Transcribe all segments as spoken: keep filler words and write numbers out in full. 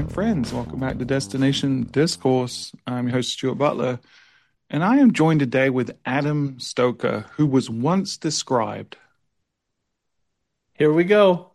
fine friends. Welcome back to Destination Discourse. I'm your host, Stuart Butler, and I am joined today with Adam Stoker, who was once described. Here we go.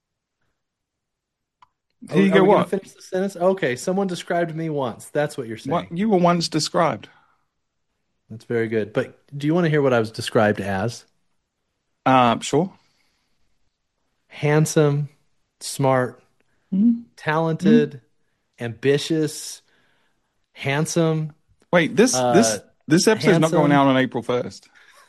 Here Are, you are go, we going to what? finish the sentence? Okay, someone described me once. That's what you're What? saying. You were once described. That's very good. But do you want to hear what I was described as? Uh, sure. Handsome, smart, Mm-hmm. talented, ambitious, handsome, Wait, this uh, this this episode's not going handsome. out on April first.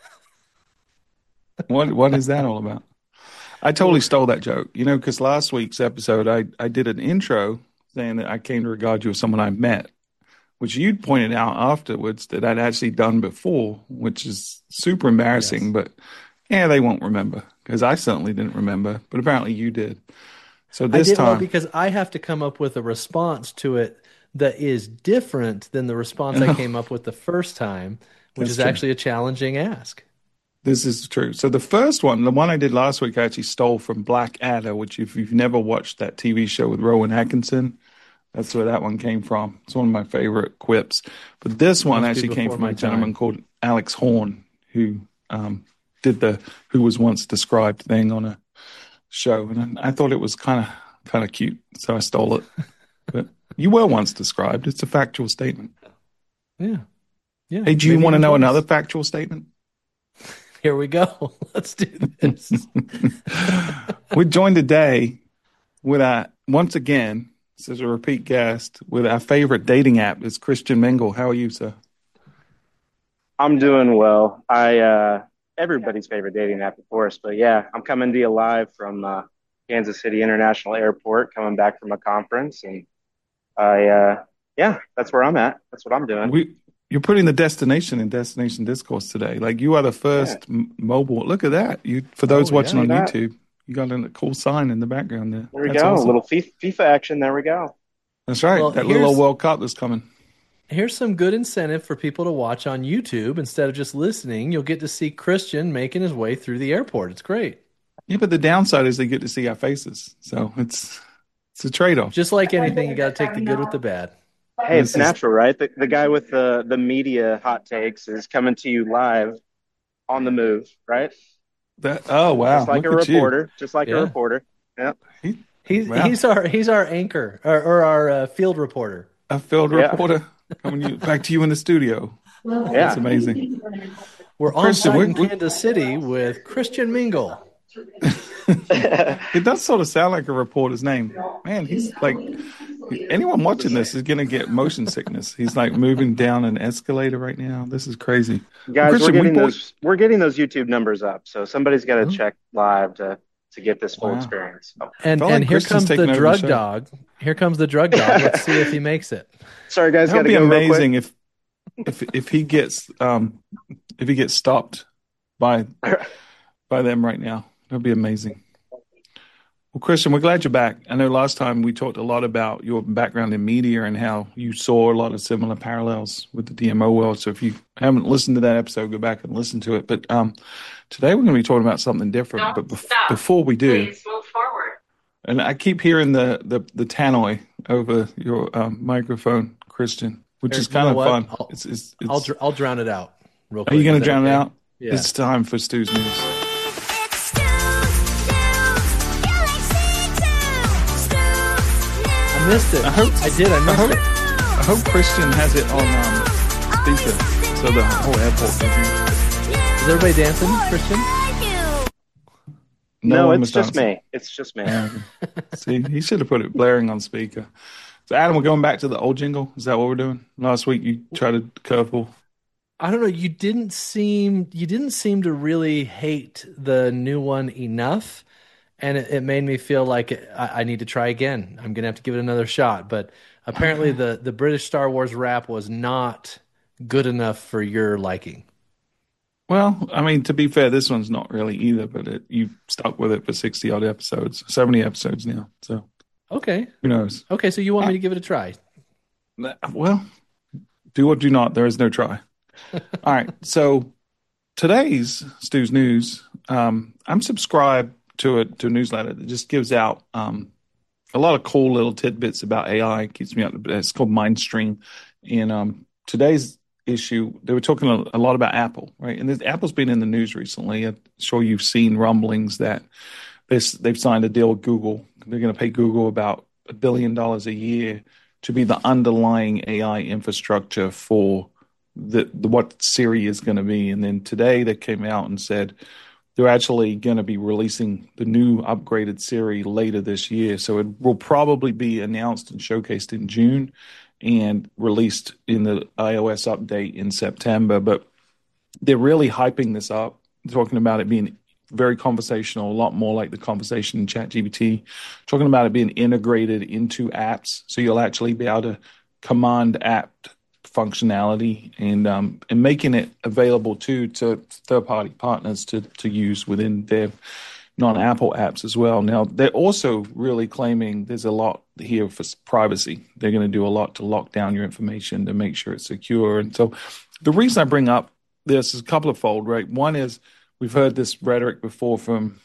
What what is that all about? I totally Well, stole that joke, you know, because last week's episode, I I did an intro saying that I came to regard you as someone I met, which you'd pointed out afterwards that I'd actually done before, which is super embarrassing. yes. But yeah, they won't remember because I certainly didn't remember, but apparently you did. So I this did well time, because I have to come up with a response to it that is different than the response I came up with the first time, which that's is true. actually a challenging ask. This is true. So the first one, the one I did last week, I actually stole from Black Adder, which if you've never watched that T V show with Rowan Atkinson, that's where that one came from. It's one of my favorite quips. But this one Must be actually came before from a my gentleman time. called Alex Horn, who um, did the "who was once described" thing on a show, and I thought it was kind of kind of cute, so I stole it. But you were once described. It's a factual statement. Yeah. Yeah. Hey, do you Maybe want to even know another twice. factual statement? Here we go. Let's do this. We're joined today with our, once again, this is a repeat guest, with our favorite dating app is Christian Mingle. How are you, sir? I'm doing well. I uh everybody's favorite dating app, of course, but yeah, I'm coming to you live from uh, Kansas City International Airport, coming back from a conference, and I uh yeah, that's where I'm at. That's what I'm doing. We, you're putting the destination in Destination Discourse today. Like you are the Yeah, first m- mobile. Look at that. You, for those Oh, watching yeah. on see that? YouTube, you got a cool sign in the background there. There we That's go. A awesome. little FIFA, FIFA action. There we go. That's right. Well, That little old here's World Cup that's coming. here's some good incentive for people to watch on YouTube instead of just listening. You'll get to see Christian making his way through the airport. It's great. Yeah, but the downside is they get to see our faces, so it's it's a trade-off. Just like anything, you got to take the good with the bad. Hey, it's This is natural, right? The the guy with the the media hot takes is coming to you live on the move, right? that. Oh Just wow, like look a at you. reporter, just like a Yeah. reporter. Yeah, He, He's wow, he's our he's our anchor or, or our uh, field reporter. a field yeah, reporter coming you, back to you in the studio. That's yeah. amazing. We're Well, on Christian, site we, in we, Kansas City with Christian Mingle. it does sort of sound like a reporter's name. Man, he's like anyone watching this is gonna get motion sickness. He's like moving down an escalator right now. This is crazy. Well, Guys, we're Christian, we getting bought. those we're getting those YouTube numbers up. So somebody's got to Oh, check live to to get this full wow, experience. So, And felt and like here Christian's comes the taking over the drug show. dog. Here comes the drug dog. Let's see if he makes it. sorry guys, That got would to be go real quick. amazing if if if he gets um if he gets stopped by by them right now. That'd be amazing. Well, Christian, we're glad you're back. I know last time we talked a lot about your background in media and how you saw a lot of similar parallels with the D M O world. So if you haven't listened to that episode, go back and listen to it. But um, today we're going to be talking about something different. But Don't bef- stop. before we do, Please move forward. and I keep hearing the the, the tannoy over your um, microphone, Christian, which Here, is you kind know of what? fun. I'll It's it's, I'll it's dr- I'll drown it out real Are you quick. going Is to that drown it okay? out? Yeah. It's time for Stu's News. I missed it. I hope I did. I I missed hope it. I hope Christian has it on um, speaker so the whole airport can hear. Is everybody dancing, Christian? No No, one it's was just dancing. me. It's just me. Yeah. See, he should have put it blaring on speaker. So, Adam, we're going back to the old jingle. Is that what we're doing? Last week you tried to curveball. I don't know. You didn't seem you didn't seem to really hate the new one enough, and it, it made me feel like I, I need to try again. I'm gonna have to give it another shot. But apparently, the the British Star Wars rap was not good enough for your liking. Well, I mean, to be fair, this one's not really either, but it, you stuck with it for sixty odd episodes, seventy episodes now. So Okay, who knows? okay. So you want Uh, me to give it a try? well, do or do not. There is no try. All right. So today's Stu's News, um, I'm subscribed to a to a newsletter that just gives out um, a lot of cool little tidbits about A I. It keeps me up. It's called Mindstream. And um, today's issue, they were talking a, a lot about Apple, right? And this, Apple's been in the news recently. I'm sure you've seen rumblings that this, they've signed a deal with Google. They're going to pay Google about a billion dollars a year to be the underlying A I infrastructure for the, the what Siri is going to be. And then today they came out and said they're actually going to be releasing the new upgraded Siri later this year. So it will probably be announced and showcased in June and released in the iOS update in September. But they're really hyping this up, talking about it being very conversational, a lot more like the conversation in ChatGPT, talking about it being integrated into apps. So you'll actually be able to command app functionality and um, and making it available too to third-party partners to to use within their non-Apple apps as well. Now, they're also really claiming there's a lot here for privacy. They're going to do a lot to lock down your information to make sure it's secure. And so the reason I bring up this is a couple of fold, right? One is we've heard this rhetoric before from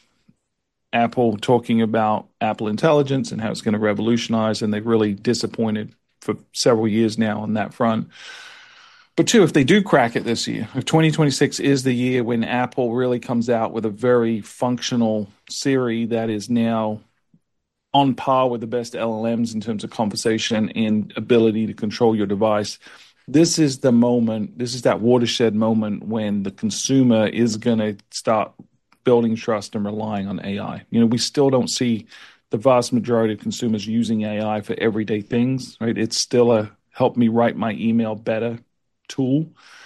Apple talking about Apple Intelligence and how it's going to revolutionize, and they've really disappointed for several years now on that front. But two, if they do crack it this year, if twenty twenty-six is the year when Apple really comes out with a very functional Siri that is now on par with the best L L Ms in terms of conversation and ability to control your device, this is the moment, this is that watershed moment when the consumer is going to start building trust and relying on A I. You know, we still don't see the vast majority of consumers using A I for everyday things, right? It's still a help me write my email better tool.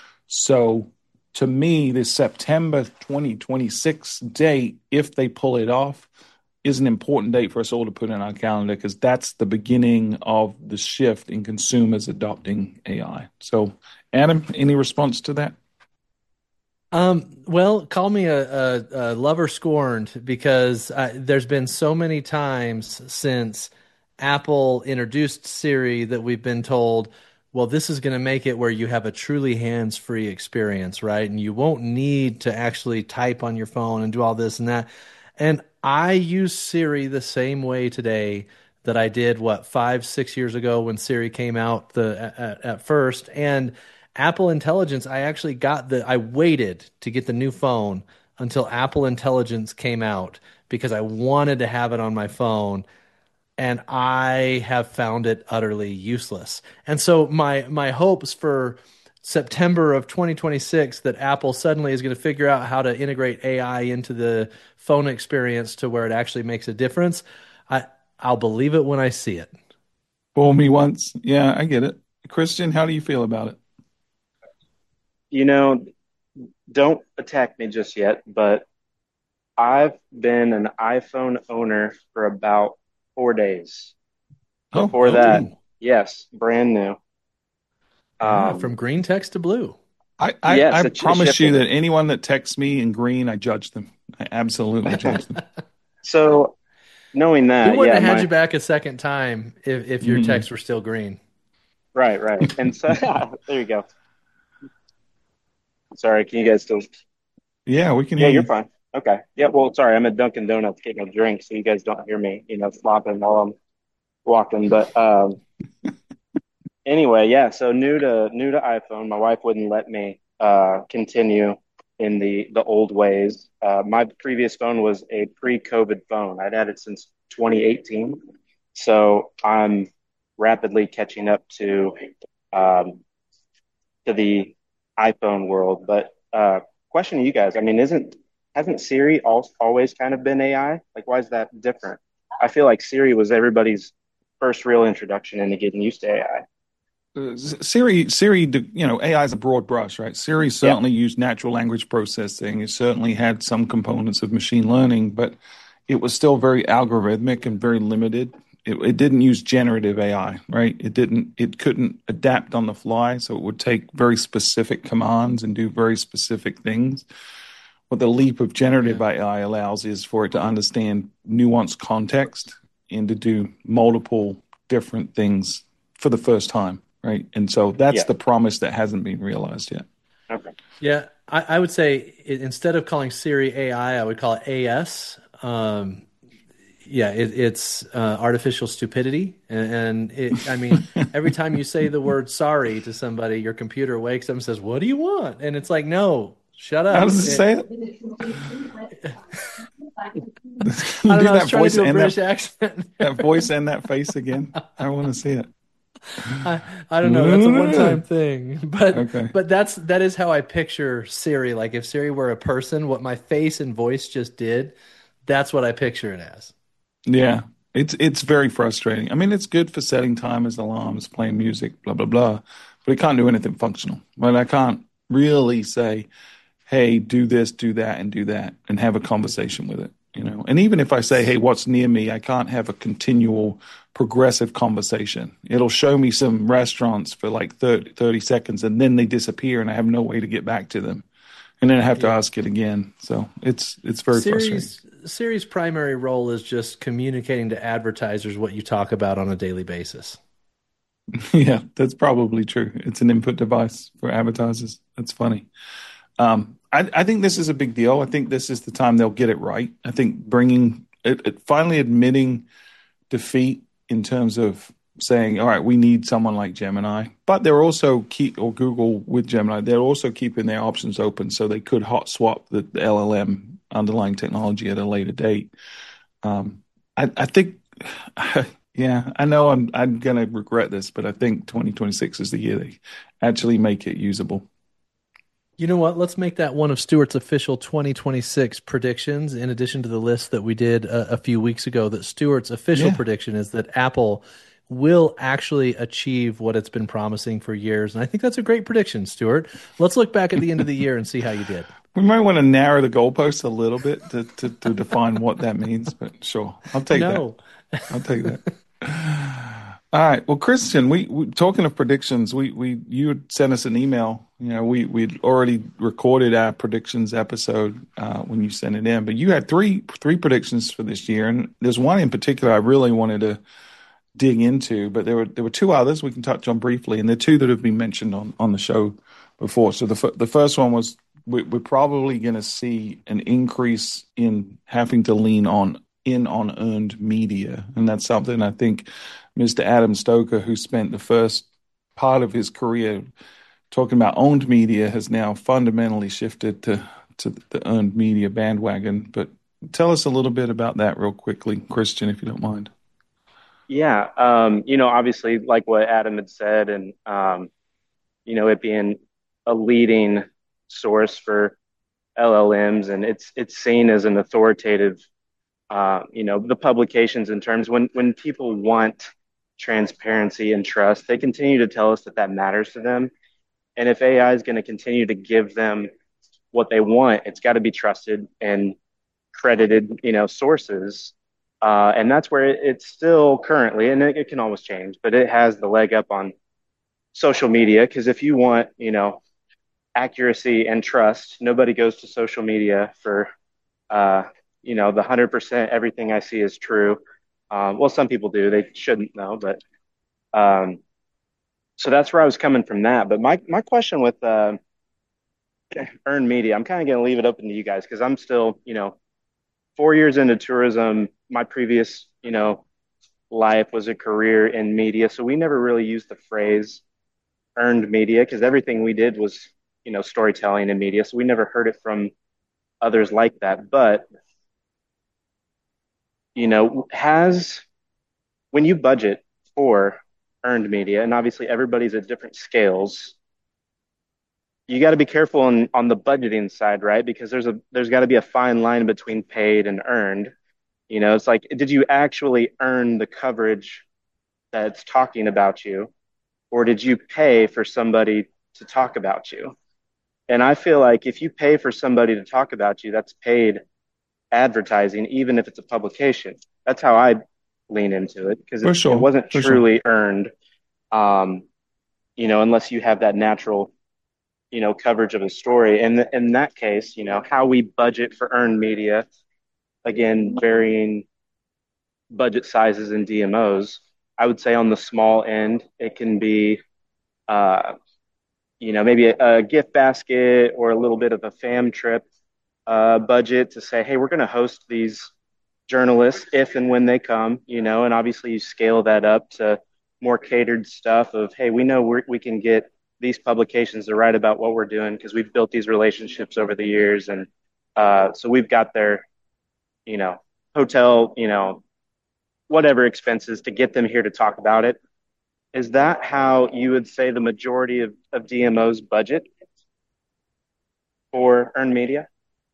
So to me, this September twenty twenty-six date, if they pull it off, is an important date for us all to put in our calendar because that's the beginning of the shift in consumers adopting A I. So, Adam, any response to that? Um, well, call me a, a, a lover scorned because uh, there's been so many times since Apple introduced Siri that we've been told, well, this is going to make it where you have a truly hands-free experience, right? And you won't need to actually type on your phone and do all this and that. And I use Siri the same way today that I did, what, five, six years ago when Siri came out the at, at first. And Apple Intelligence, I actually got the, I waited to get the new phone until Apple Intelligence came out because I wanted to have it on my phone. And I have found it utterly useless. And so my my hopes for September of twenty twenty-six that Apple suddenly is going to figure out how to integrate A I into the phone experience to where it actually makes a difference, I, I'll believe it when I see it. Fool me once. Yeah, I get it. Christian, how do you feel about it? You know, don't attack me just yet, but I've been an iPhone owner for about four days. Oh, Before oh. that, yes, brand new. Yeah, Um, from green text to blue. I, I, yes, I it's- it's promise you shifting. that anyone that texts me in green, I judge them. I absolutely judge them. So knowing We that, wouldn't yeah, have had my, you back a second time if, if your Mhm. texts were still green. right, right. And so there you go. Sorry, can you guys still? Yeah, we can Yeah, hear you're you. fine. Okay. Yeah, well, sorry, I'm at Dunkin' Donuts getting a drink, so you guys don't hear me, you know, slopping while I'm walking. But um, anyway, yeah. So new to new to iPhone. My wife wouldn't let me uh, continue in the the old ways. Uh, my previous phone was a pre-COVID phone. I'd had it since twenty eighteen, so I'm rapidly catching up to um, to the iPhone world. But uh, question to you guys: I mean, isn't hasn't Siri al always kind of been A I? Like, why is that different? I feel like Siri was everybody's first real introduction into getting used to A I. Uh, Siri, Siri, you know, A I is a broad brush, right? Siri Yeah. certainly used natural language processing. It certainly had some components of machine learning, but it was still very algorithmic and very limited. It, it didn't use generative A I, right? It didn't, it couldn't adapt on the fly, so it would take very specific commands and do very specific things. What the leap of generative Yeah. A I allows is for it to understand nuanced context and to do multiple different things for the first time, right? And so that's Yeah. the promise that hasn't been realized yet. Okay. Yeah, I, I would say i- instead of calling Siri A I, I I would call it A S. Um, Yeah, it, it's uh, artificial stupidity, and, and it, I mean, every time you say the word "sorry" to somebody, your computer wakes up and says, "What do you want?" And it's like, "No, shut How up." does it It, say it? Can I you don't do know. I was that trying to voice do a and that British accent. that voice and that face again? I want to see it. I, I don't know. That's a one-time thing, but Okay. but that's that is how I picture Siri. Like if Siri were a person, what my face and voice just did, that's what I picture it as. Yeah. It's it's very frustrating. I mean, it's good for setting timers, alarms, playing music, blah blah blah, but it can't do anything functional. Well, I can't really say, "Hey, do this, do that, and do that," and have a conversation with it. You know, and even if I say, "Hey, what's near me?" I can't have a continual, progressive conversation. It'll show me some restaurants for like thirty, thirty seconds, and then they disappear, and I have no way to get back to them, and then I have to Yeah. ask it again. So it's it's very frustrating. Siri's Siri's primary role is just communicating to advertisers what you talk about on a daily basis. Yeah, that's probably true. It's an input device for advertisers. That's funny. Um, I, I think this is a big deal. I think this is the time they'll get it right. I think bringing it, it finally admitting defeat in terms of saying, all right, we need someone like Gemini, but they're also keep or Google with Gemini. They're also keeping their options open so they could hot swap the, the L L M underlying technology at a later date. Um, I, I think, yeah, I know I'm I'm gonna regret this, but I think twenty twenty-six is the year they actually make it usable. You know what? Let's make that one of Stewart's official twenty twenty-six predictions, in addition to the list that we did a, a few weeks ago. That Stewart's official Yeah. prediction is that Apple will actually achieve what it's been promising for years. And I think that's a great prediction, Stewart. Let's look back at the end of the year and see how you did. We might want to narrow the goalposts a little bit to, to, to define what that means, but sure, I'll take that. No. I'll take that. All right. Well, Christian, we, we talking of predictions, we we you had sent us an email. You know, we we'd already recorded our predictions episode uh, when you sent it in, but you had three three predictions for this year, and there's one in particular I really wanted to dig into, but there were there were two others we can touch on briefly, and they're two that have been mentioned on on the show before. So the f- the first one was we, we're probably going to see an increase in having to lean on in on earned media, and that's something I think Mister Adam Stoker, who spent the first part of his career talking about owned media, has now fundamentally shifted to to the earned media bandwagon. But tell us a little bit about that real quickly, Christian, if you don't mind. Yeah, um, you know, obviously, like what Adam had said, and um, you know, it being a leading source for L L Ms, and it's it's seen as an authoritative, uh, you know, the publications in terms when when people want transparency and trust, they continue to tell us that that matters to them. And if A I is going to continue to give them what they want, it's got to be trusted and credited, you know, sources. Uh, and that's where it, it's still currently, and it, it can always change, but it has the leg up on social media because if you want, you know, accuracy and trust, nobody goes to social media for, uh, you know, the one hundred percent everything I see is true. Um, well, some people do. They shouldn't know, but um, so that's where I was coming from that. But my my question with uh, earned media, I'm kind of going to leave it open to you guys because I'm still, you know, four years into tourism. My previous, you know, life was a career in media, so we never really used the phrase earned media because everything we did was, you know, storytelling and media. So we never heard it from others like that. But, you know, has when you budget for earned media, and obviously everybody's at different scales, you got to be careful on on the budgeting side, right? Because there's a there's got to be a fine line between paid and earned. You know, it's like, did you actually earn the coverage that's talking about you, or did you pay for somebody to talk about you? And I feel like if you pay for somebody to talk about you, that's paid advertising, even if it's a publication. That's how I lean into it because For it's it sure, wasn't for sure. truly earned, um, you know, unless you have that natural, you know, coverage of a story. And in that case, you know, how we budget for earned media, again, varying budget sizes and D M Os. I would say on the small end, it can be, uh, you know, maybe a, a gift basket or a little bit of a fam trip uh, budget to say, hey, we're going to host these journalists if and when they come, you know, and obviously you scale that up to more catered stuff of, hey, we know we're, we can get these publications to write about what we're doing because we've built these relationships over the years. And uh, so we've got their, you know, hotel, you know, whatever expenses to get them here to talk about it. Is that how you would say the majority of, of D M O's budget for earned media?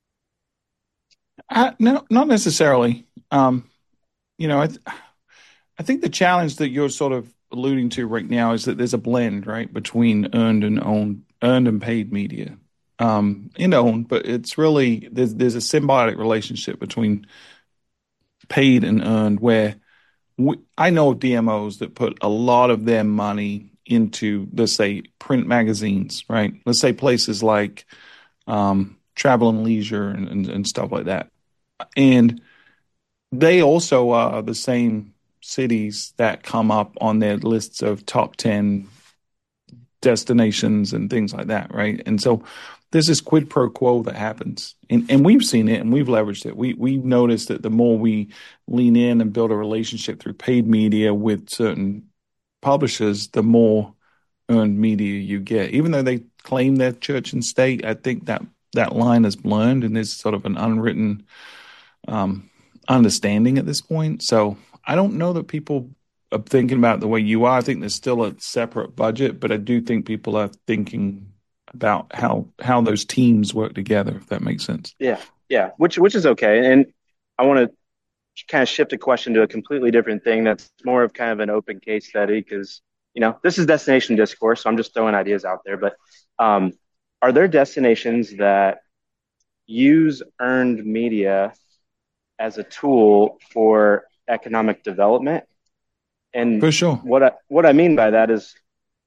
I, no, not necessarily. Um, you know, I, th- I think the challenge that you're sort of alluding to right now is that there's a blend, right, between earned and owned, earned and paid media. Um, and owned, but it's really there's there's a symbiotic relationship between paid and earned where we, I know of D M Os that put a lot of their money into, let's say, print magazines, right? Let's say places like um, Travel and Leisure and, and, and stuff like that. And they also are the same cities that come up on their lists of top ten destinations and things like that, right? And so there's this quid pro quo that happens, and and we've seen it and we've leveraged it. We we've noticed that the more we lean in and build a relationship through paid media with certain publishers, the more earned media you get. Even though they claim they're church and state, I think that that line is blurred and there's sort of an unwritten um, understanding at this point. So I don't know that people are thinking about it the way you are. I think there's still a separate budget, but I do think people are thinking about how how those teams work together, if that makes sense. Yeah, yeah, which which is okay. And I want to kind of shift a question to a completely different thing that's more of kind of an open case study because you know this is destination discourse, so I'm just throwing ideas out there. But um, are there destinations that use earned media as a tool for economic development? And For sure. what I, what I mean by that is,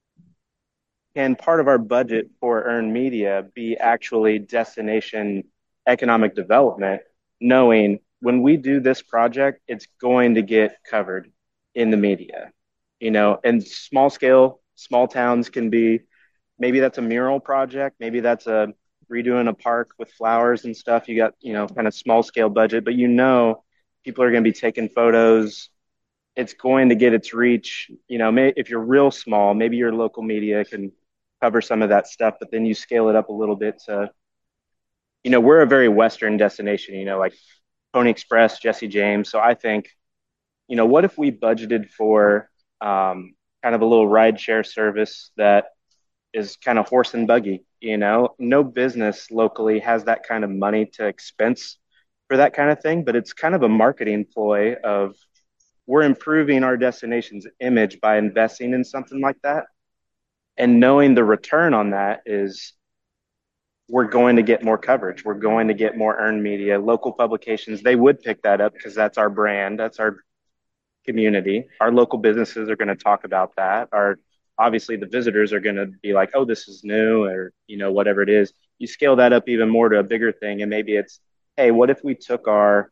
can part of our budget for earned media be actually destination economic development, knowing when we do this project, it's going to get covered in the media, you know, and small scale, small towns can be, maybe that's a mural project, maybe that's a redoing a park with flowers and stuff. You got, you know, kind of small scale budget, but you know, people are going to be taking photos. It's going to get its reach. You know, may, if you're real small, maybe your local media can cover some of that stuff, but then you scale it up a little bit to, you know, we're a very Western destination, you know, like Pony Express, Jesse James. So I think, you know, what if we budgeted for um, kind of a little ride share service that is kind of horse and buggy, you know, no business locally has that kind of money to expense for that kind of thing, but it's kind of a marketing ploy of we're improving our destination's image by investing in something like that. And knowing the return on that is we're going to get more coverage. We're going to get more earned media. Local publications, they would pick that up because that's our brand. That's our community. Our local businesses are going to talk about that. Our obviously the visitors are going to be like, oh, this is new, or, you know, whatever it is. You scale that up even more to a bigger thing. And maybe it's, hey, what if we took our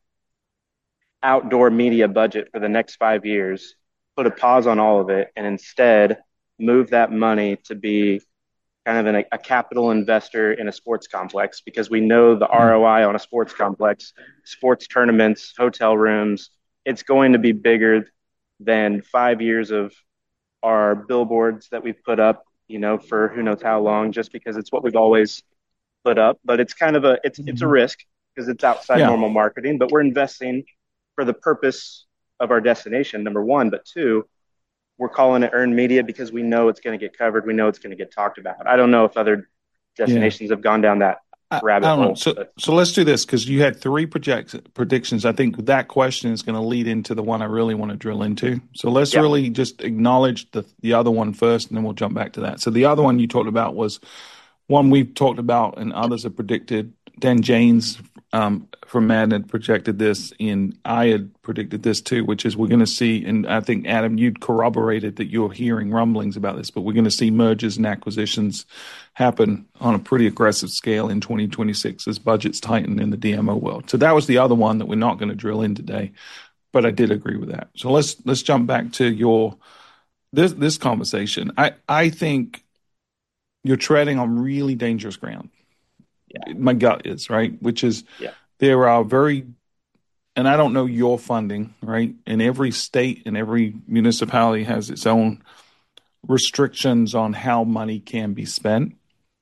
outdoor media budget for the next five years, put a pause on all of it, and instead move that money to be kind of an, a capital investor in a sports complex, because we know the R O I on a sports complex, sports tournaments, hotel rooms, it's going to be bigger than five years of our billboards that we've put up, you know, for who knows how long, just because it's what we've always put up. But it's kind of a, it's, it's a risk because it's outside Yeah. normal marketing, but we're investing for the purpose of our destination, number one. But two, we're calling it earned media because we know it's going to get covered. We know it's going to get talked about. I don't know if other destinations yeah. have gone down that I, rabbit I don't hole. know. So, but. so let's do this because you had three project, predictions. I think that question is going to lead into the one I really want to drill into. So let's Yep. really just acknowledge the the other one first, and then we'll jump back to that. So the other one you talked about was one we've talked about and others have predicted. Dan Janes um, from Madden had projected this, and I had predicted this too, which is we're going to see, and I think, Adam, you'd corroborated that you're hearing rumblings about this, but we're going to see mergers and acquisitions happen on a pretty aggressive scale in twenty twenty-six as budgets tighten in the D M O world. So that was the other one that we're not going to drill in today, but I did agree with that. So let's let's jump back to your this this conversation. I, I think you're treading on really dangerous ground. Yeah. My gut is, right, which is yeah. there are very and I don't know your funding, right? And every state and every municipality has its own restrictions on how money can be spent.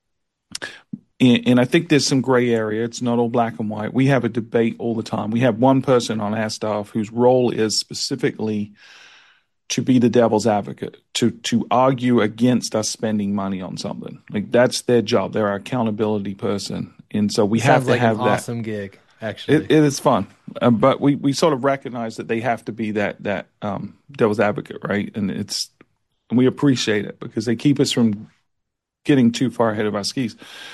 And, and I think there's some gray area. It's not all black and white. We have a debate all the time. We have one person on our staff whose role is specifically to be the devil's advocate, to to argue against us spending money on something. Like that's their job. They're our accountability person. And so we have Sounds to like have an that. awesome gig, actually. It, it is fun, uh, but we, we sort of recognize that they have to be that that um, devil's advocate, right? And it's and we appreciate it because they keep us from getting too far ahead of our skis.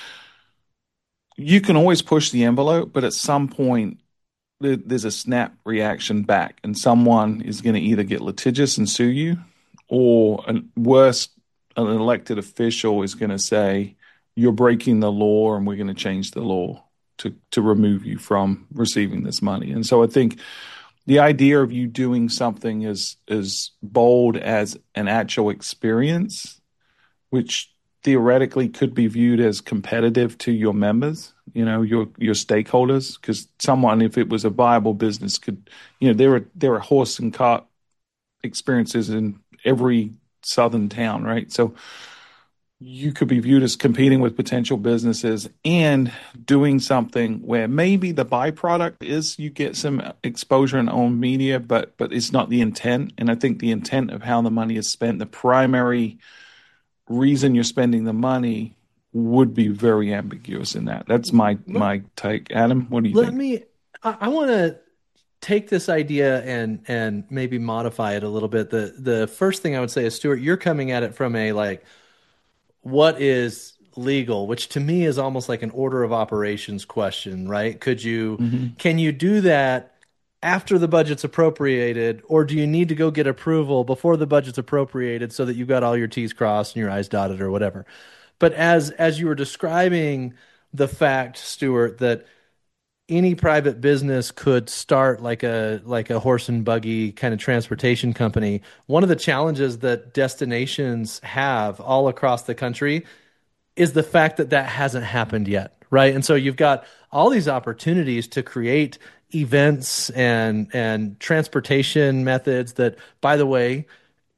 You can always push the envelope, but at some point there, there's a snap reaction back, and someone is going to either get litigious and sue you, or a, worse, an elected official is going to say you're breaking the law, and we're going to change the law to to remove you from receiving this money. And so I think the idea of you doing something as as bold as an actual experience, which theoretically could be viewed as competitive to your members, you know, your your stakeholders, because someone, if it was a viable business, could, you know, there are there are horse and cart experiences in every southern town, right? So you could be viewed as competing with potential businesses and doing something where maybe the byproduct is you get some exposure in owned media, but but it's not the intent. And I think the intent of how the money is spent, the primary reason you're spending the money, would be very ambiguous in that. That's my my take. Adam, what do you Let think? me. I, I want to take this idea and and maybe modify it a little bit. The the first thing I would say is, Stuart, you're coming at it from a like, what is legal, which to me is almost like an order of operations question, right? Could you, Mm-hmm. can you do that after the budget's appropriated, or do you need to go get approval before the budget's appropriated so that you've got all your T's crossed and your I's dotted or whatever? But as as you were describing the fact, Stuart, that any private business could start like a like a horse and buggy kind of transportation company. One of the challenges that destinations have all across the country is the fact that that hasn't happened yet, right? And so you've got all these opportunities to create events and and transportation methods that, by the way,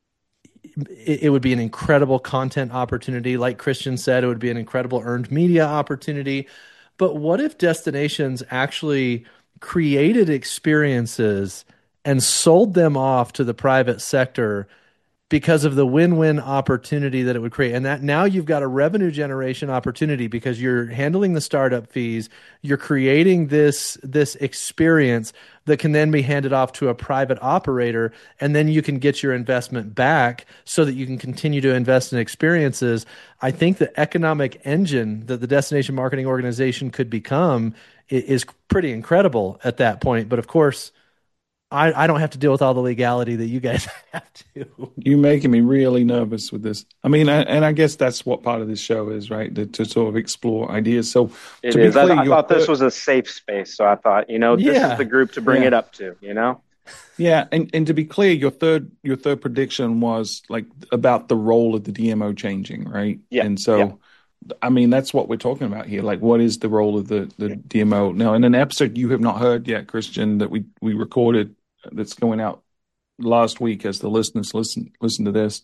it, it would be an incredible content opportunity. Like Christian said, it would be an incredible earned media opportunity. But what if destinations actually created experiences and sold them off to the private sector because of the win-win opportunity that it would create? And that now you've got a revenue generation opportunity because you're handling the startup fees, you're creating this this experience that can then be handed off to a private operator, and then you can get your investment back so that you can continue to invest in experiences. I think the economic engine that the destination marketing organization could become i- is pretty incredible at that point. But of course, I, I don't have to deal with all the legality that you guys have to. You're making me really nervous with this. I mean, I, and I guess that's what part of this show is, right? To, to sort of explore ideas. So It to be is. I, clear, I your thought this third, was a safe space, so I thought, you know, this is Yeah. the group to bring yeah, it up to, you know? yeah, and and to be clear, your third your third prediction was like about the role of the D M O changing, right? Yeah, And yeah. so, I mean, that's what we're talking about here. Like, what is the role of the the D M O now? In an episode you have not heard yet, Christian, that we we recorded, that's going out last week as the listeners listen listen to this,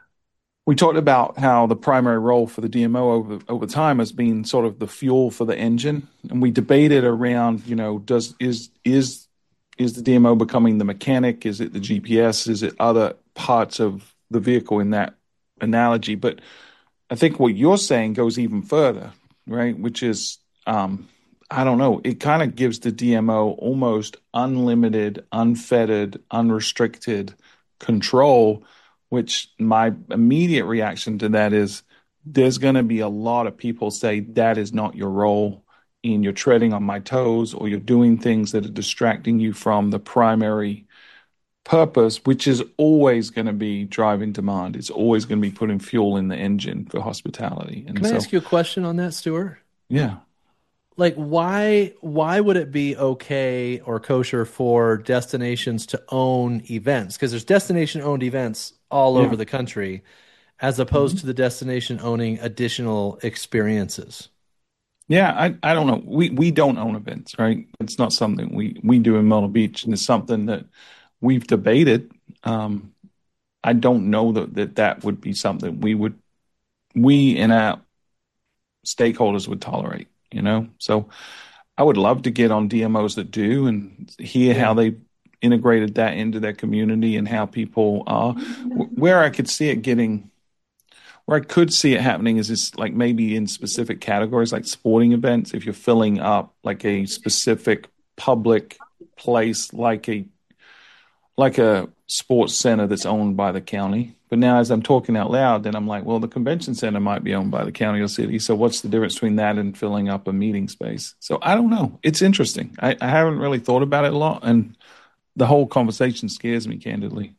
we talked about how the primary role for the D M O over over time has been sort of the fuel for the engine, and we debated around, you know, does is is is the D M O becoming the mechanic? Is it the G P S? Is it other parts of the vehicle in that analogy? But I think what you're saying goes even further, right? Which is, um, I don't know, it kind of gives the D M O almost unlimited, unfettered, unrestricted control, which my immediate reaction to that is there's going to be a lot of people say that is not your role and you're treading on my toes, or you're doing things that are distracting you from the primary purpose, which is always going to be driving demand. It's always going to be putting fuel in the engine for hospitality. And Can I so, ask you a question on that, Stuart? yeah. Like, why why would it be okay or kosher for destinations to own events? Because there's destination owned events all Yeah. over the country, as opposed Mhm. to the destination owning additional experiences. Yeah, I, I don't know. We we don't own events, right? It's not something we we do in Myrtle Beach, and it's something that we've debated. Um, I don't know that that that would be something we would we and our stakeholders would tolerate, you know? So I would love to get on D M Os that do and hear how Yeah. they integrated that into their community and how people are. Where I could see it getting, where I could see it happening is this like maybe in specific categories like sporting events, if you're filling up like a specific public place like a like a sports center that's owned by the county. But now, as I'm talking out loud, then I'm like, well, the convention center might be owned by the county or city. So, what's the difference between that and filling up a meeting space? So, I don't know. It's interesting. I, I haven't really thought about it a lot, and the whole conversation scares me, candidly.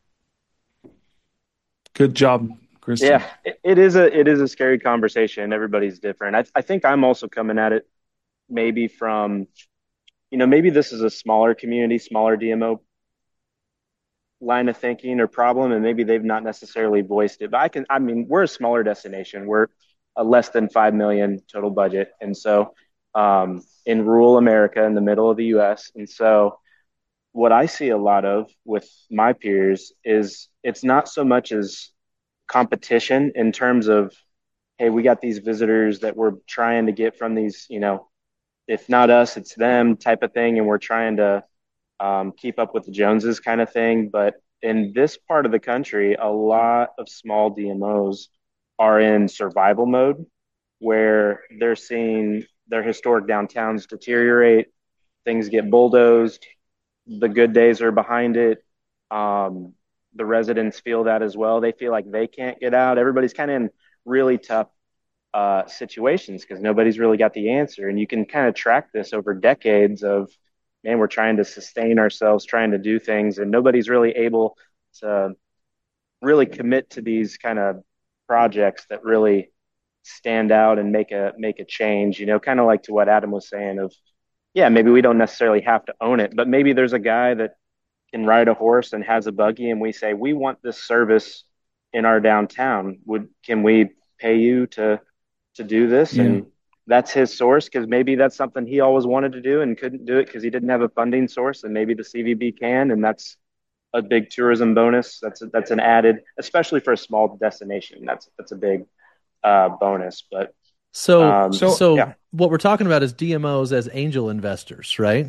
Good job, Yeah, Christian. it, it is a it is a scary conversation. Everybody's different. I I think I'm also coming at it maybe from, you know, maybe this is a smaller community, smaller D M O line of thinking or problem, and maybe they've not necessarily voiced it. But I can, I mean, we're a smaller destination. We're a less than five million total budget, and so um, in rural America, in the middle of the U S, and so what I see a lot of with my peers is it's not so much as competition in terms of, hey, we got these visitors that we're trying to get from these, you know, if not us, it's them type of thing, and we're trying to um, keep up with the Joneses kind of thing. But in this part of the country, a lot of small D M Os are in survival mode where they're seeing their historic downtowns deteriorate, things get bulldozed, the good days are behind it. Um, the residents feel that as well. They feel like they can't get out. Everybody's kind of in really tough uh, situations because nobody's really got the answer. And you can kind of track this over decades of, man, we're trying to sustain ourselves, trying to do things, and nobody's really able to really commit to these kind of projects that really stand out and make a make a change. You know, kind of like to what Adam was saying of, yeah, maybe we don't necessarily have to own it, but maybe there's a guy that can ride a horse and has a buggy, and we say we want this service in our downtown. Would can we pay you to to do this? Yeah. And that's his source because maybe that's something he always wanted to do and couldn't do it because he didn't have a funding source, and maybe the C V B can, and that's a big tourism bonus. That's a, that's an added, especially for a small destination. That's that's a big uh, bonus. But So, um, So, yeah, so what we're talking about is D M Os as angel investors, right?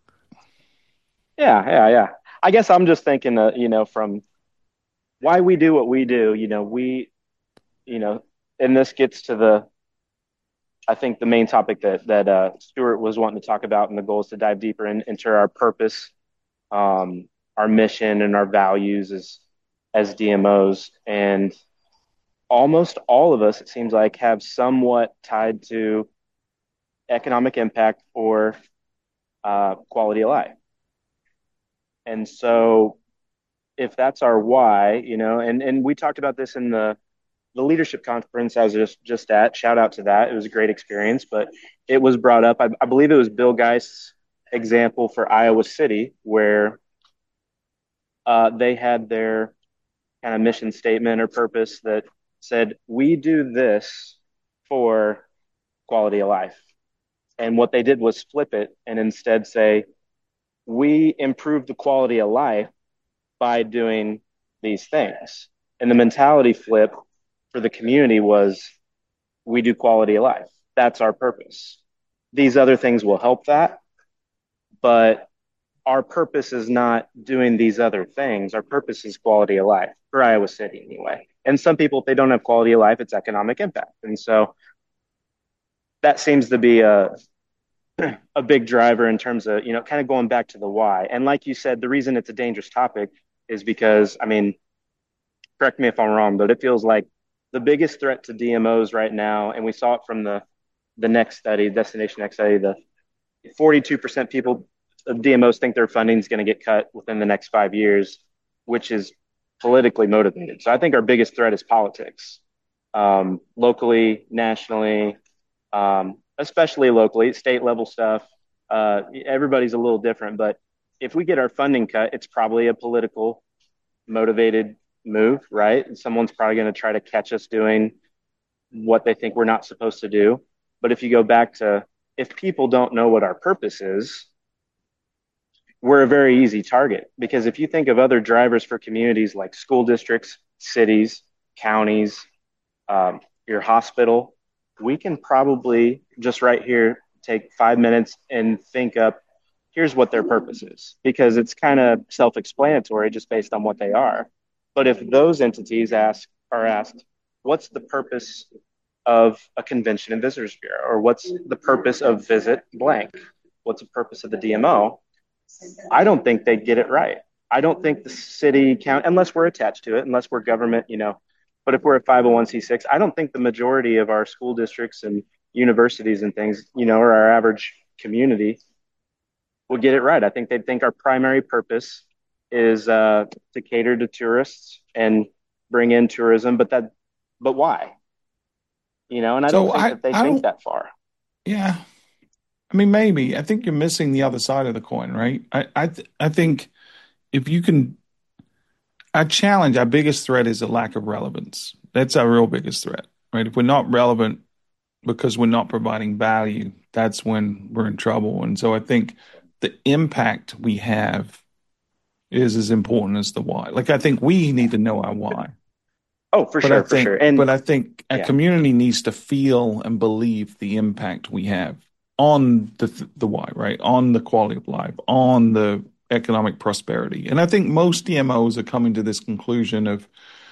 yeah, yeah, yeah. I guess I'm just thinking, uh, you know, from why we do what we do. You know, we, you know, and this gets to the, I think the main topic that that uh, Stuart was wanting to talk about, and the goal is to dive deeper in, into our purpose, um, our mission, and our values as as D M Os. And almost all of us, it seems like, have somewhat tied to economic impact or uh, quality of life. And so, if that's our why, you know, and and we talked about this in the the leadership conference I was just just at. Shout out to that; it was a great experience. But it was brought up. I, I believe it was Bill Geist's example for Iowa City, where uh, they had their kind of mission statement or purpose that said, "We do this for quality of life." And what they did was flip it and instead say, "We improve the quality of life by doing these things." And the mentality flip for the community was, we do quality of life. That's our purpose. These other things will help that, but our purpose is not doing these other things. Our purpose is quality of life for Iowa City anyway. And some people, if they don't have quality of life, it's economic impact. And so that seems to be a, a big driver in terms of, you know, kind of going back to the why. And like you said, the reason it's a dangerous topic is because, I mean, correct me if I'm wrong, but it feels like the biggest threat to D M Os right now, and we saw it from the the next study, Destination Next study, the forty-two percent people of D M Os think their funding is going to get cut within the next five years, which is politically motivated. So I think our biggest threat is politics, um, locally, nationally, um, especially locally, state level stuff. Uh, everybody's a little different, but if we get our funding cut, it's probably a political motivated move, right? And someone's probably going to try to catch us doing what they think we're not supposed to do. But if you go back to, if people don't know what our purpose is, we're a very easy target. Because if you think of other drivers for communities like school districts, cities, counties, um, your hospital, we can probably just right here take five minutes and think up, here's what their purpose is, because it's kind of self-explanatory just based on what they are. But if those entities ask are asked, what's the purpose of a convention and visitors bureau, or what's the purpose of visit blank, what's the purpose of the D M O, I don't think they'd get it right. I don't think the city count, unless we're attached to it, unless we're government, you know, but if we're a five oh one c six, I don't think the majority of our school districts and universities and things, you know, or our average community will get it right. I think they'd think our primary purpose is uh, to cater to tourists and bring in tourism, but that, but why? You know, and I So don't think I, that they I think don't, that far. yeah. I mean, maybe. I think you're missing the other side of the coin, right? I, I, th- I think if you can, our challenge, our biggest threat is a lack of relevance. That's our real biggest threat, right? If we're not relevant because we're not providing value, that's when we're in trouble. And so I think the impact we have is as important as the why. Like, I think we need to know our why. Oh, for But I sure, for think, sure. And but I think a yeah, community needs to feel and believe the impact we have on the the why, right? On the quality of life, on the economic prosperity. And I think most D M Os are coming to this conclusion of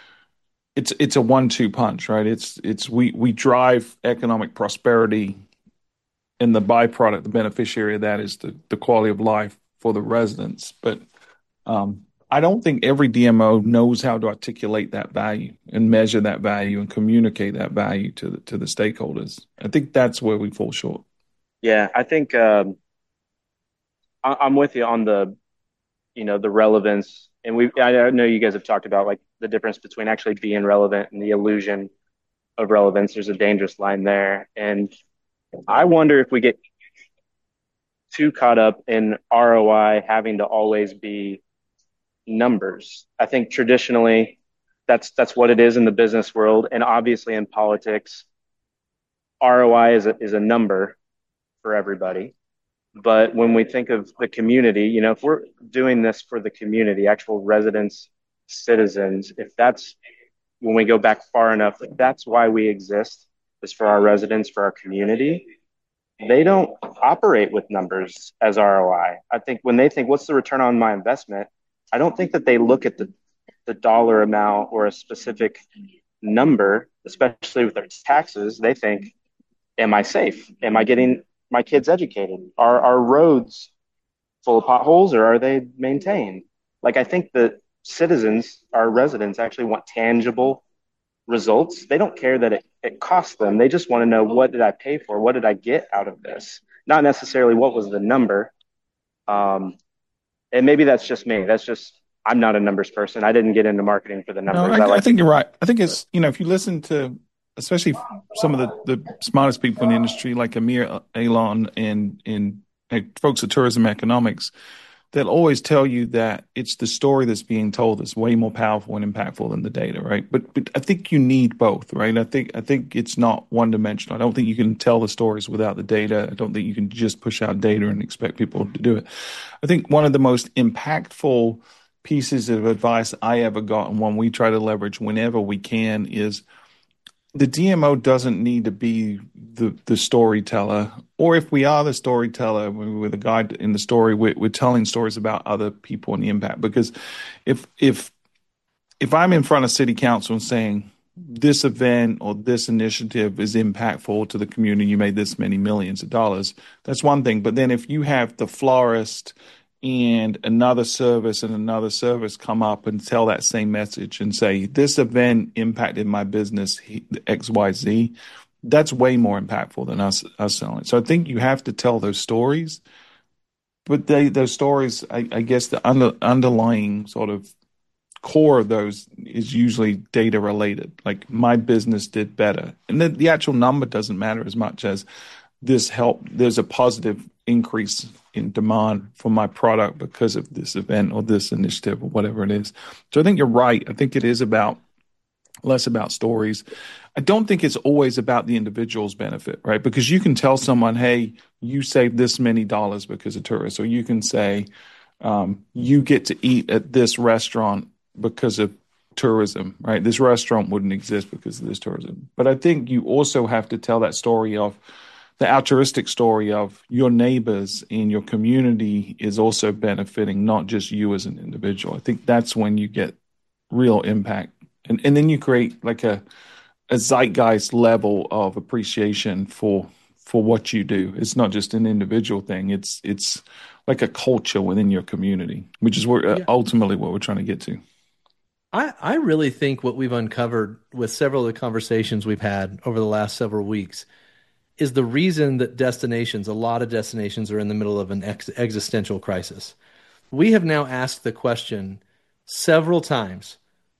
it's it's a one-two punch, right? It's it's we we drive economic prosperity, and the byproduct, the beneficiary of that is the the quality of life for the residents. But um, I don't think every D M O knows how to articulate that value and measure that value and communicate that value to the, to the stakeholders. I think that's where we fall short. yeah, I think um, I, I'm with you on the, you know, the relevance. And we, I know you guys have talked about like the difference between actually being relevant and the illusion of relevance. There's a dangerous line there. And I wonder if we get too caught up in R O I having to always be numbers. I think traditionally that's that's what it is in the business world, and obviously in politics, R O I is a, is a number for everybody. But when we think of the community, you know, if we're doing this for the community, actual residents, citizens, if that's when we go back far enough, if that's why we exist, is for our residents, for our community. They don't operate with numbers as R O I. I I think when they think, what's the return on my investment? I don't think that they look at the, the dollar amount or a specific number, especially with their taxes. They think, am I safe? Am I getting my kids educated? Are our roads full of potholes, or are they maintained? Like, I think that citizens, our residents, actually want tangible results. They don't care that it, it costs them. They just want to know, what did I pay for? What did I get out of this? Not necessarily what was the number. Um, and maybe that's just me. That's just, I'm not a numbers person. I didn't get into marketing for the No, numbers. I, I I like think you're right. I think it's, you know, if you listen to, especially some of the, the smartest people in the industry, like Amir Alon and, and, and folks at Tourism Economics, they'll always tell you that it's the story that's being told that's way more powerful and impactful than the data, right? But but I think you need both, right? I think I think it's not one dimensional. I don't think you can tell the stories without the data. I don't think you can just push out data and expect people to do it. I think one of the most impactful pieces of advice I ever got, and one we try to leverage whenever we can, is the D M O doesn't need to be the the storyteller, or if we are the storyteller, we're the guide in the story, we're, we're telling stories about other people and the impact. Because if if if I'm in front of city council and saying this event or this initiative is impactful to the community, you made this many millions of dollars, that's one thing. But then if you have the florist and another service and another service come up and tell that same message and say, this event impacted my business X Y Z, that's way more impactful than us us selling. So I think you have to tell those stories, but they those stories, I, I guess the under, underlying sort of core of those is usually data related. Like, my business did better, and the, the actual number doesn't matter as much as this help. There's a positive increase in demand for my product because of this event or this initiative or whatever it is. So I think you're right. I think it is about less about stories. I don't think it's always about the individual's benefit, right? Because you can tell someone, hey, you saved this many dollars because of tourists, or you can say, um, you get to eat at this restaurant because of tourism, right? This restaurant wouldn't exist because of this tourism. But I think you also have to tell that story of the altruistic story of your neighbors in your community is also benefiting, not just you as an individual. I think that's when you get real impact. And and then you create like a a zeitgeist level of appreciation for for what you do. It's not just an individual thing. It's it's like a culture within your community, which is where uh, Yeah. ultimately what we're trying to get to. I, I really think what we've uncovered with several of the conversations we've had over the last several weeks is the reason that destinations, a lot of destinations, are in the middle of an ex existential crisis. We have now asked the question several times,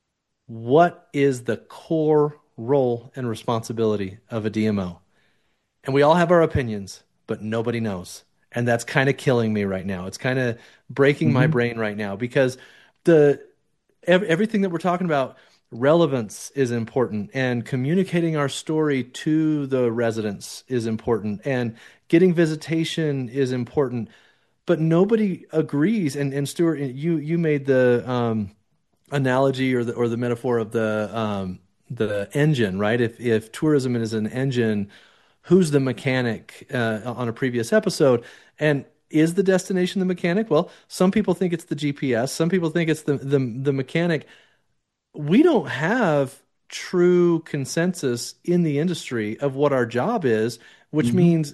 what is the core role and responsibility of a D M O? And we all have our opinions, but nobody knows. And that's kind of killing me right now. It's kind of breaking my Mm-hmm. brain right now because the ev- everything that we're talking about, relevance is important, and communicating our story to the residents is important, and getting visitation is important. But nobody agrees. And and Stuart, you you made the um, analogy or the or the metaphor of the um, the engine, right? If if tourism is an engine, who's the mechanic uh, on a previous episode? And is the destination the mechanic? Well, some people think it's the G P S. Some people think it's the the, the mechanic. We don't have true consensus in the industry of what our job is, which Mm-hmm. means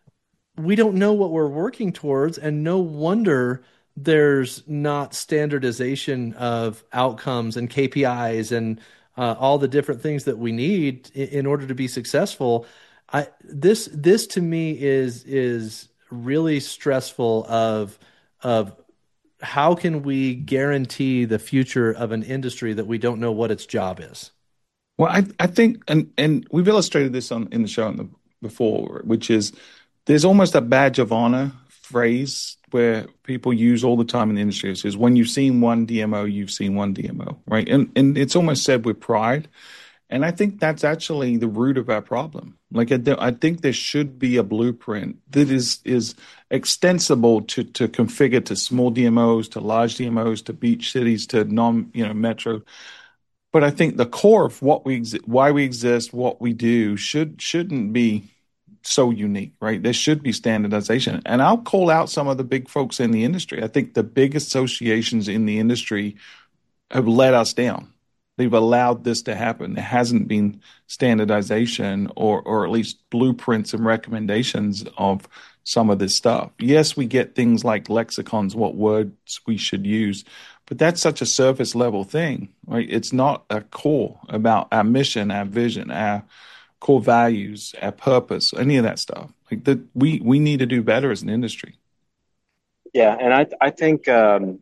we don't know what we're working towards, and no wonder there's not standardization of outcomes and K P Is and uh, all the different things that we need in, in order to be successful. I this this to me is is really stressful of of how can we guarantee the future of an industry that we don't know what its job is? Well, I I think and and we've illustrated this on in the show in the, before, which is there's almost a badge of honor phrase where people use all the time in the industry. It says when you've seen one D M O, you've seen one D M O, right? And and it's almost said with pride. And I think that's actually the root of our problem. Like I, do- I think there should be a blueprint that is is extensible to to configure to small D M Os, to large D M Os, to beach cities, to non you know metro. But I think the core of what we exi- why we exist, what we do, should shouldn't be so unique, right? There should be standardization. And I'll call out some of the big folks in the industry. I think the big associations in the industry have let us down. They've allowed this to happen. There hasn't been standardization or or at least blueprints and recommendations of some of this stuff. Yes, we get things like lexicons, what words we should use, but that's such a surface level thing, right? It's not a core about our mission, our vision, our core values, our purpose, any of that stuff. Like that, we we need to do better as an industry. Yeah, and I I think um,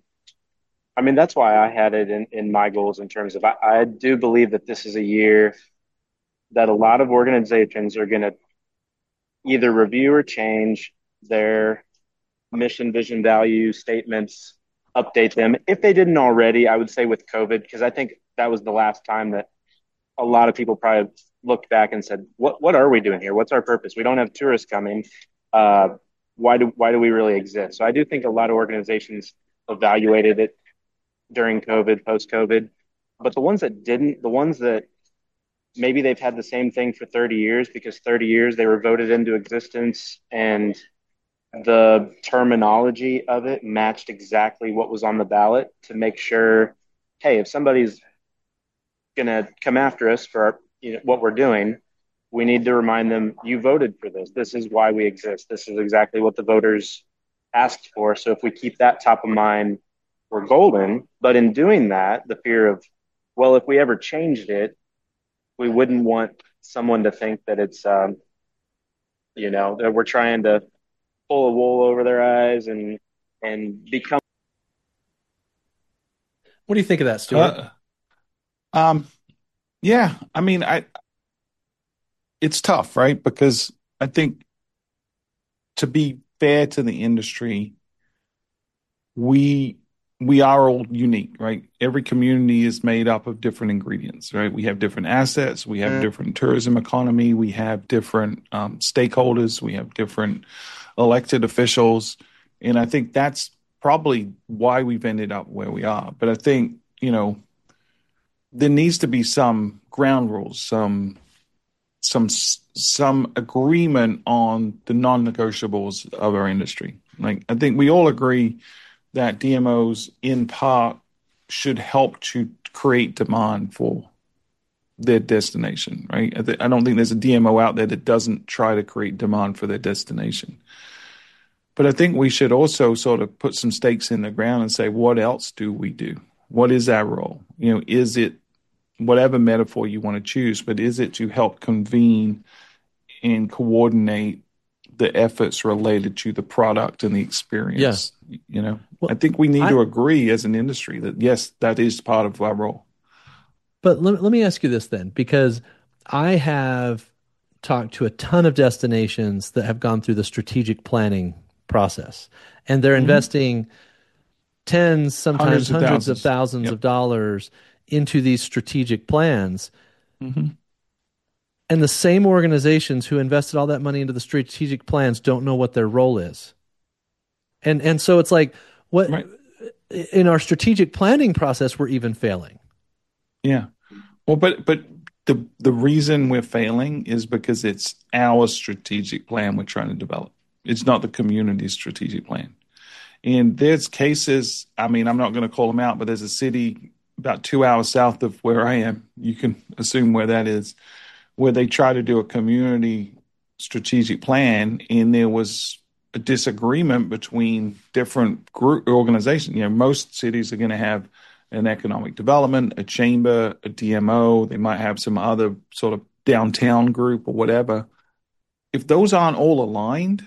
I mean that's why I had it in, in my goals in terms of I, I do believe that this is a year that a lot of organizations are going to either review or change their mission, vision, value statements, update them. If they didn't already, I would say with COVID, because I think that was the last time that a lot of people probably looked back and said, "What what are we doing here? What's our purpose? We don't have tourists coming. Uh, why do why do we really exist?" So I do think a lot of organizations evaluated it during COVID, post COVID, but the ones that didn't, the ones that maybe they've had the same thing for thirty years because thirty years they were voted into existence and the terminology of it matched exactly what was on the ballot to make sure, hey, if somebody's going to come after us for our, you know, what we're doing, we need to remind them, you voted for this. This is why we exist. This is exactly what the voters asked for. So if we keep that top of mind, we're golden. But in doing that, the fear of, well, if we ever changed it, we wouldn't want someone to think that it's, um, you know, that we're trying to pull a wool over their eyes and and become. What do you think of that, Stuart? Uh, um, yeah, I mean, I it's tough, right? Because I think to be fair to the industry, we we are all unique, right? Every community is made up of different ingredients, right? We have different assets, we have different tourism economy, we have different um, stakeholders, we have different elected officials, and I think that's probably why we've ended up where we are. But I think, you know, there needs to be some ground rules, some some some agreement on the non-negotiables of our industry. Like, I think we all agree that D M Os in part should help to create demand for their destination, right? I, th- I don't think there's a D M O out there that doesn't try to create demand for their destination. But I think we should also sort of put some stakes in the ground and say, what else do we do? What is our role? You know, is it whatever metaphor you want to choose, but is it to help convene and coordinate the efforts related to the product and the experience? Yeah. You know, well, I think we need I, to agree as an industry that, yes, that is part of our role. But let, let me ask you this then, because I have talked to a ton of destinations that have gone through the strategic planning process, and they're mm-hmm. investing tens, sometimes hundreds, hundreds of thousands, of, thousands yep. of dollars into these strategic plans. Mm-hmm. And the same organizations who invested all that money into the strategic plans don't know what their role is. And and so it's like, what right. in our strategic planning process, we're even failing. Yeah. Well, but but the the reason we're failing is because it's our strategic plan we're trying to develop. It's not the community's strategic plan. And there's cases, I mean, I'm not going to call them out, but there's a city about two hours south of where I am. You can assume where that is, where they try to do a community strategic plan, and there was a disagreement between different group organizations. You know, most cities are going to have an economic development, a chamber, a D M O. They might have some other sort of downtown group or whatever. If those aren't all aligned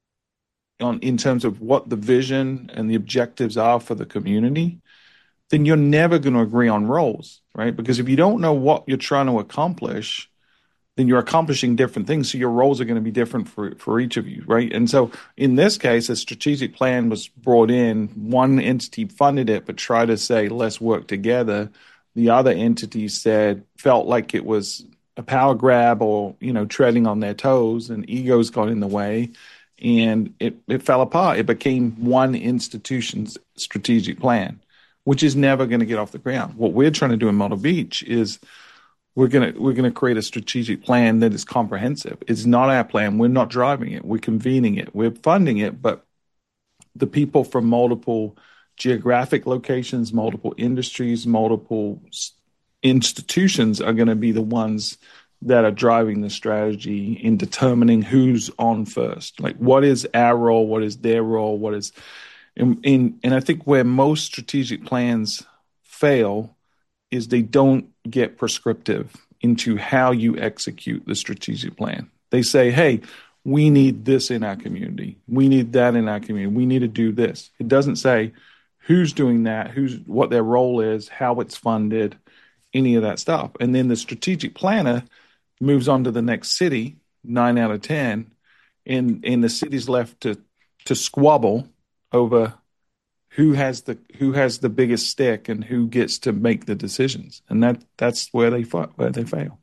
on in terms of what the vision and the objectives are for the community, then you're never going to agree on roles, right? Because if you don't know what you're trying to accomplish, then you're accomplishing different things. So your roles are going to be different for, for each of you, right? And so in this case, a strategic plan was brought in. One entity funded it, but tried to say, let's work together. The other entity said, felt like it was a power grab or, you know, treading on their toes, and egos got in the way, and it, it fell apart. It became one institution's strategic plan, which is never going to get off the ground. What we're trying to do in Myrtle Beach is We're gonna we're gonna create a strategic plan that is comprehensive. It's not our plan. We're not driving it. We're convening it. We're funding it. But the people from multiple geographic locations, multiple industries, multiple institutions are going to be the ones that are driving the strategy in determining who's on first. Like, what is our role? What is their role? What is in, in and I think where most strategic plans fail is they don't get prescriptive into how you execute the strategic plan. They say, hey, we need this in our community. We need that in our community. We need to do this. It doesn't say who's doing that, who's what their role is, how it's funded, any of that stuff. And then the strategic planner moves on to the next city, nine out of ten, and, and the city's left to to squabble over who has the who has the biggest stick and who gets to make the decisions, and that that's where they where they fail.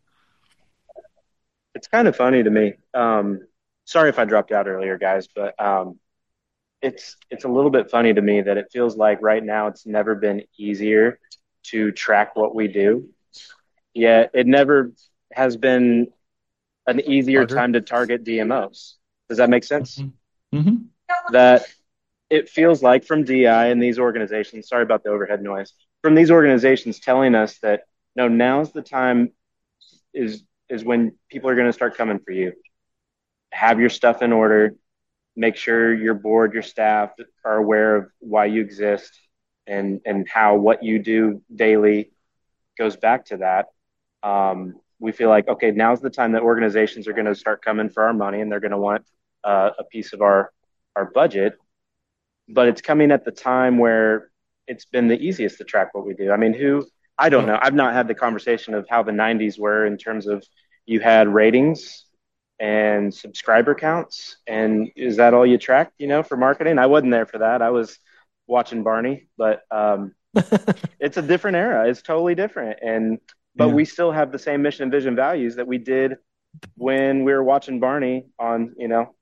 It's kind of funny to me. Um, sorry if I dropped out earlier, guys, but um, it's it's a little bit funny to me that it feels like right now it's never been easier to track what we do. Yet it never has been an easier Harder. time to target D M Os. Does that make sense? Mm-hmm. Mm-hmm. That it feels like from D I and these organizations, sorry about the overhead noise, from these organizations telling us that, no, now's the time is is when people are going to start coming for you. Have your stuff in order. Make sure your board, your staff are aware of why you exist and, and how what you do daily goes back to that. Um, we feel like, okay, now's the time that organizations are going to start coming for our money and they're going to want uh, a piece of our, our budget. But it's coming at the time where it's been the easiest to track what we do. I mean, who, I don't know. I've not had the conversation of how the nineties were in terms of you had ratings and subscriber counts. And is that all you tracked, you know, for marketing? I wasn't there for that. I was watching Barney, but um, it's a different era. It's totally different, and but Yeah. we still have the same mission, vision, values that we did when we were watching Barney on. You know,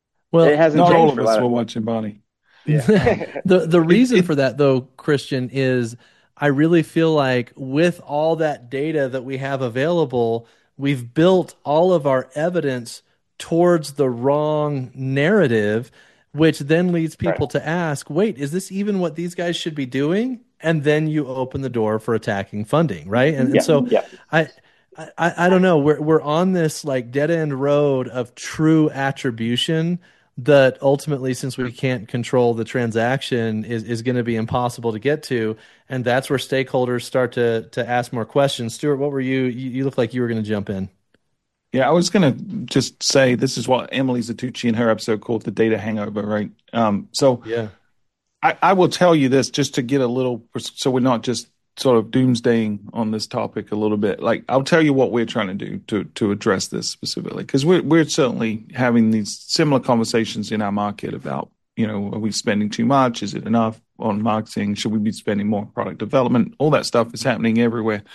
it Well, hasn't Not all changed of for a us lot were of. watching Barney. Yeah. Um, the the it, reason it, for that though, Christian, is I really feel like with all that data that we have available, we've built all of our evidence towards the wrong narrative, which then leads Right. people to ask, wait, is this even what these guys should be doing? And then you open the door for attacking funding, right? And and Yeah. so Yeah. I I, I don't know. We're we're on this like dead end road of true attribution that ultimately, since we can't control the transaction, is, is going to be impossible to get to. And that's where stakeholders start to to ask more questions. Stuart, what were you? You, you look like you were going to jump in. yeah, I was going to just say this is what Emily Zatucci in her episode called the data hangover, right? Um, so Yeah. I, I will tell you this just to get a little, so we're not just sort of doomsdaying on this topic a little bit. Like, I'll tell you what we're trying to do to to address this specifically, because we're we're certainly having these similar conversations in our market about, you know, are we spending too much? Is it enough on marketing? Should we be spending more on product development? All that stuff is happening everywhere.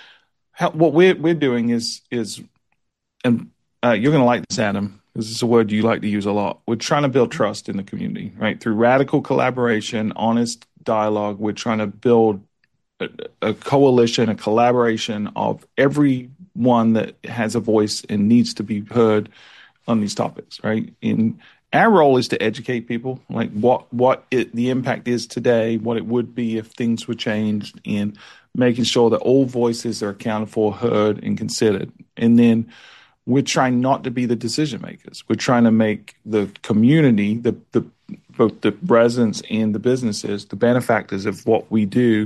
How, what we're we're doing is is, and uh, you're going to like this, Adam, this is a word you like to use a lot. We're trying to build trust in the community, right? Through radical collaboration, honest dialogue. We're trying to build a, a coalition, a collaboration of everyone that has a voice and needs to be heard on these topics, right? And our role is to educate people, like what what it, the impact is today, what it would be if things were changed, and making sure that all voices are accounted for, heard, and considered. And then we're trying not to be the decision makers. We're trying to make the community, the the both the residents and the businesses, the benefactors of what we do,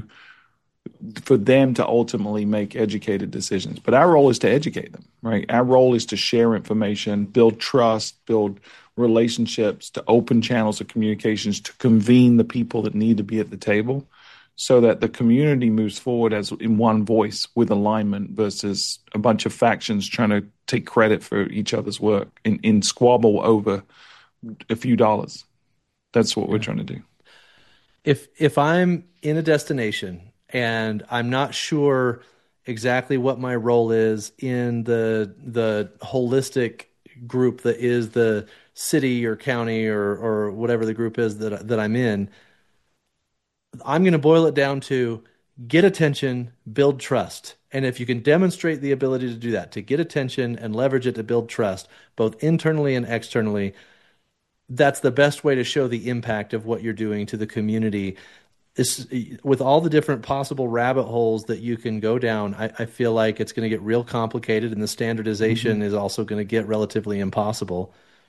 for them to ultimately make educated decisions. But our role is to educate them, right? Our role is to share information, build trust, build relationships, to open channels of communications, to convene the people that need to be at the table, so that the community moves forward as in one voice with alignment versus a bunch of factions trying to take credit for each other's work and, and squabble over a few dollars. That's what we're trying to do. If if I'm in a destination and I'm not sure exactly what my role is in the the holistic group that is the city or county or or whatever the group is that that I'm in, I'm going to boil it down to get attention, build trust. And if you can demonstrate the ability to do that, to get attention and leverage it to build trust, both internally and externally, that's the best way to show the impact of what you're doing to the community. Is, with all the different possible rabbit holes that you can go down, I, I feel like it's going to get real complicated, and the standardization Mm-hmm. is also going to get relatively impossible.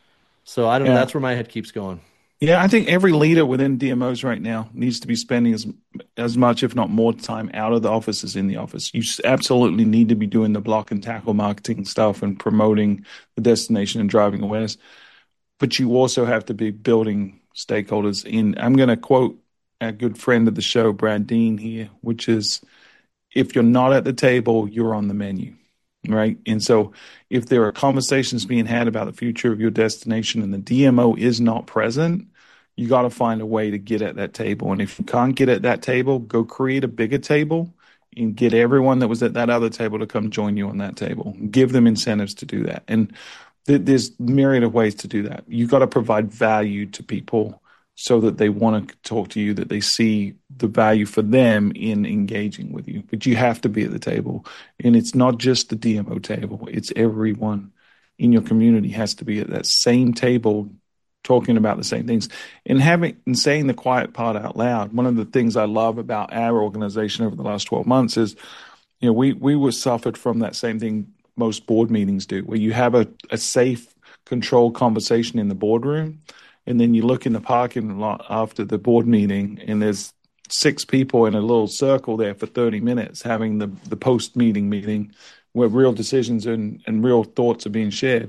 So I don't know. Yeah. That's where my head keeps going. Yeah, I think every leader within D M Os right now needs to be spending as as much, if not more, time out of the office as in the office. You absolutely need to be doing the block and tackle marketing stuff and promoting the destination and driving awareness. But you also have to be building stakeholders in. I'm going to quote a good friend of the show, Brad Dean, here, which is, if you're not at the table, you're on the menu. Right. And so if there are conversations being had about the future of your destination and the D M O is not present, you got to find a way to get at that table. And if you can't get at that table, go create a bigger table and get everyone that was at that other table to come join you on that table. Give them incentives to do that. And th- there's myriad of ways to do that. You got to provide value to people so that they want to talk to you, that they see the value for them in engaging with you. But you have to be at the table. And it's not just the D M O table. It's everyone in your community has to be at that same table talking about the same things. And having and saying the quiet part out loud. One of the things I love about our organization over the last twelve months is, you know, we we were suffered from that same thing most board meetings do, where you have a, a safe, controlled conversation in the boardroom. And then you look in the parking lot after the board meeting, and there's six people in a little circle there for thirty minutes having the, the post-meeting meeting where real decisions and, and real thoughts are being shared.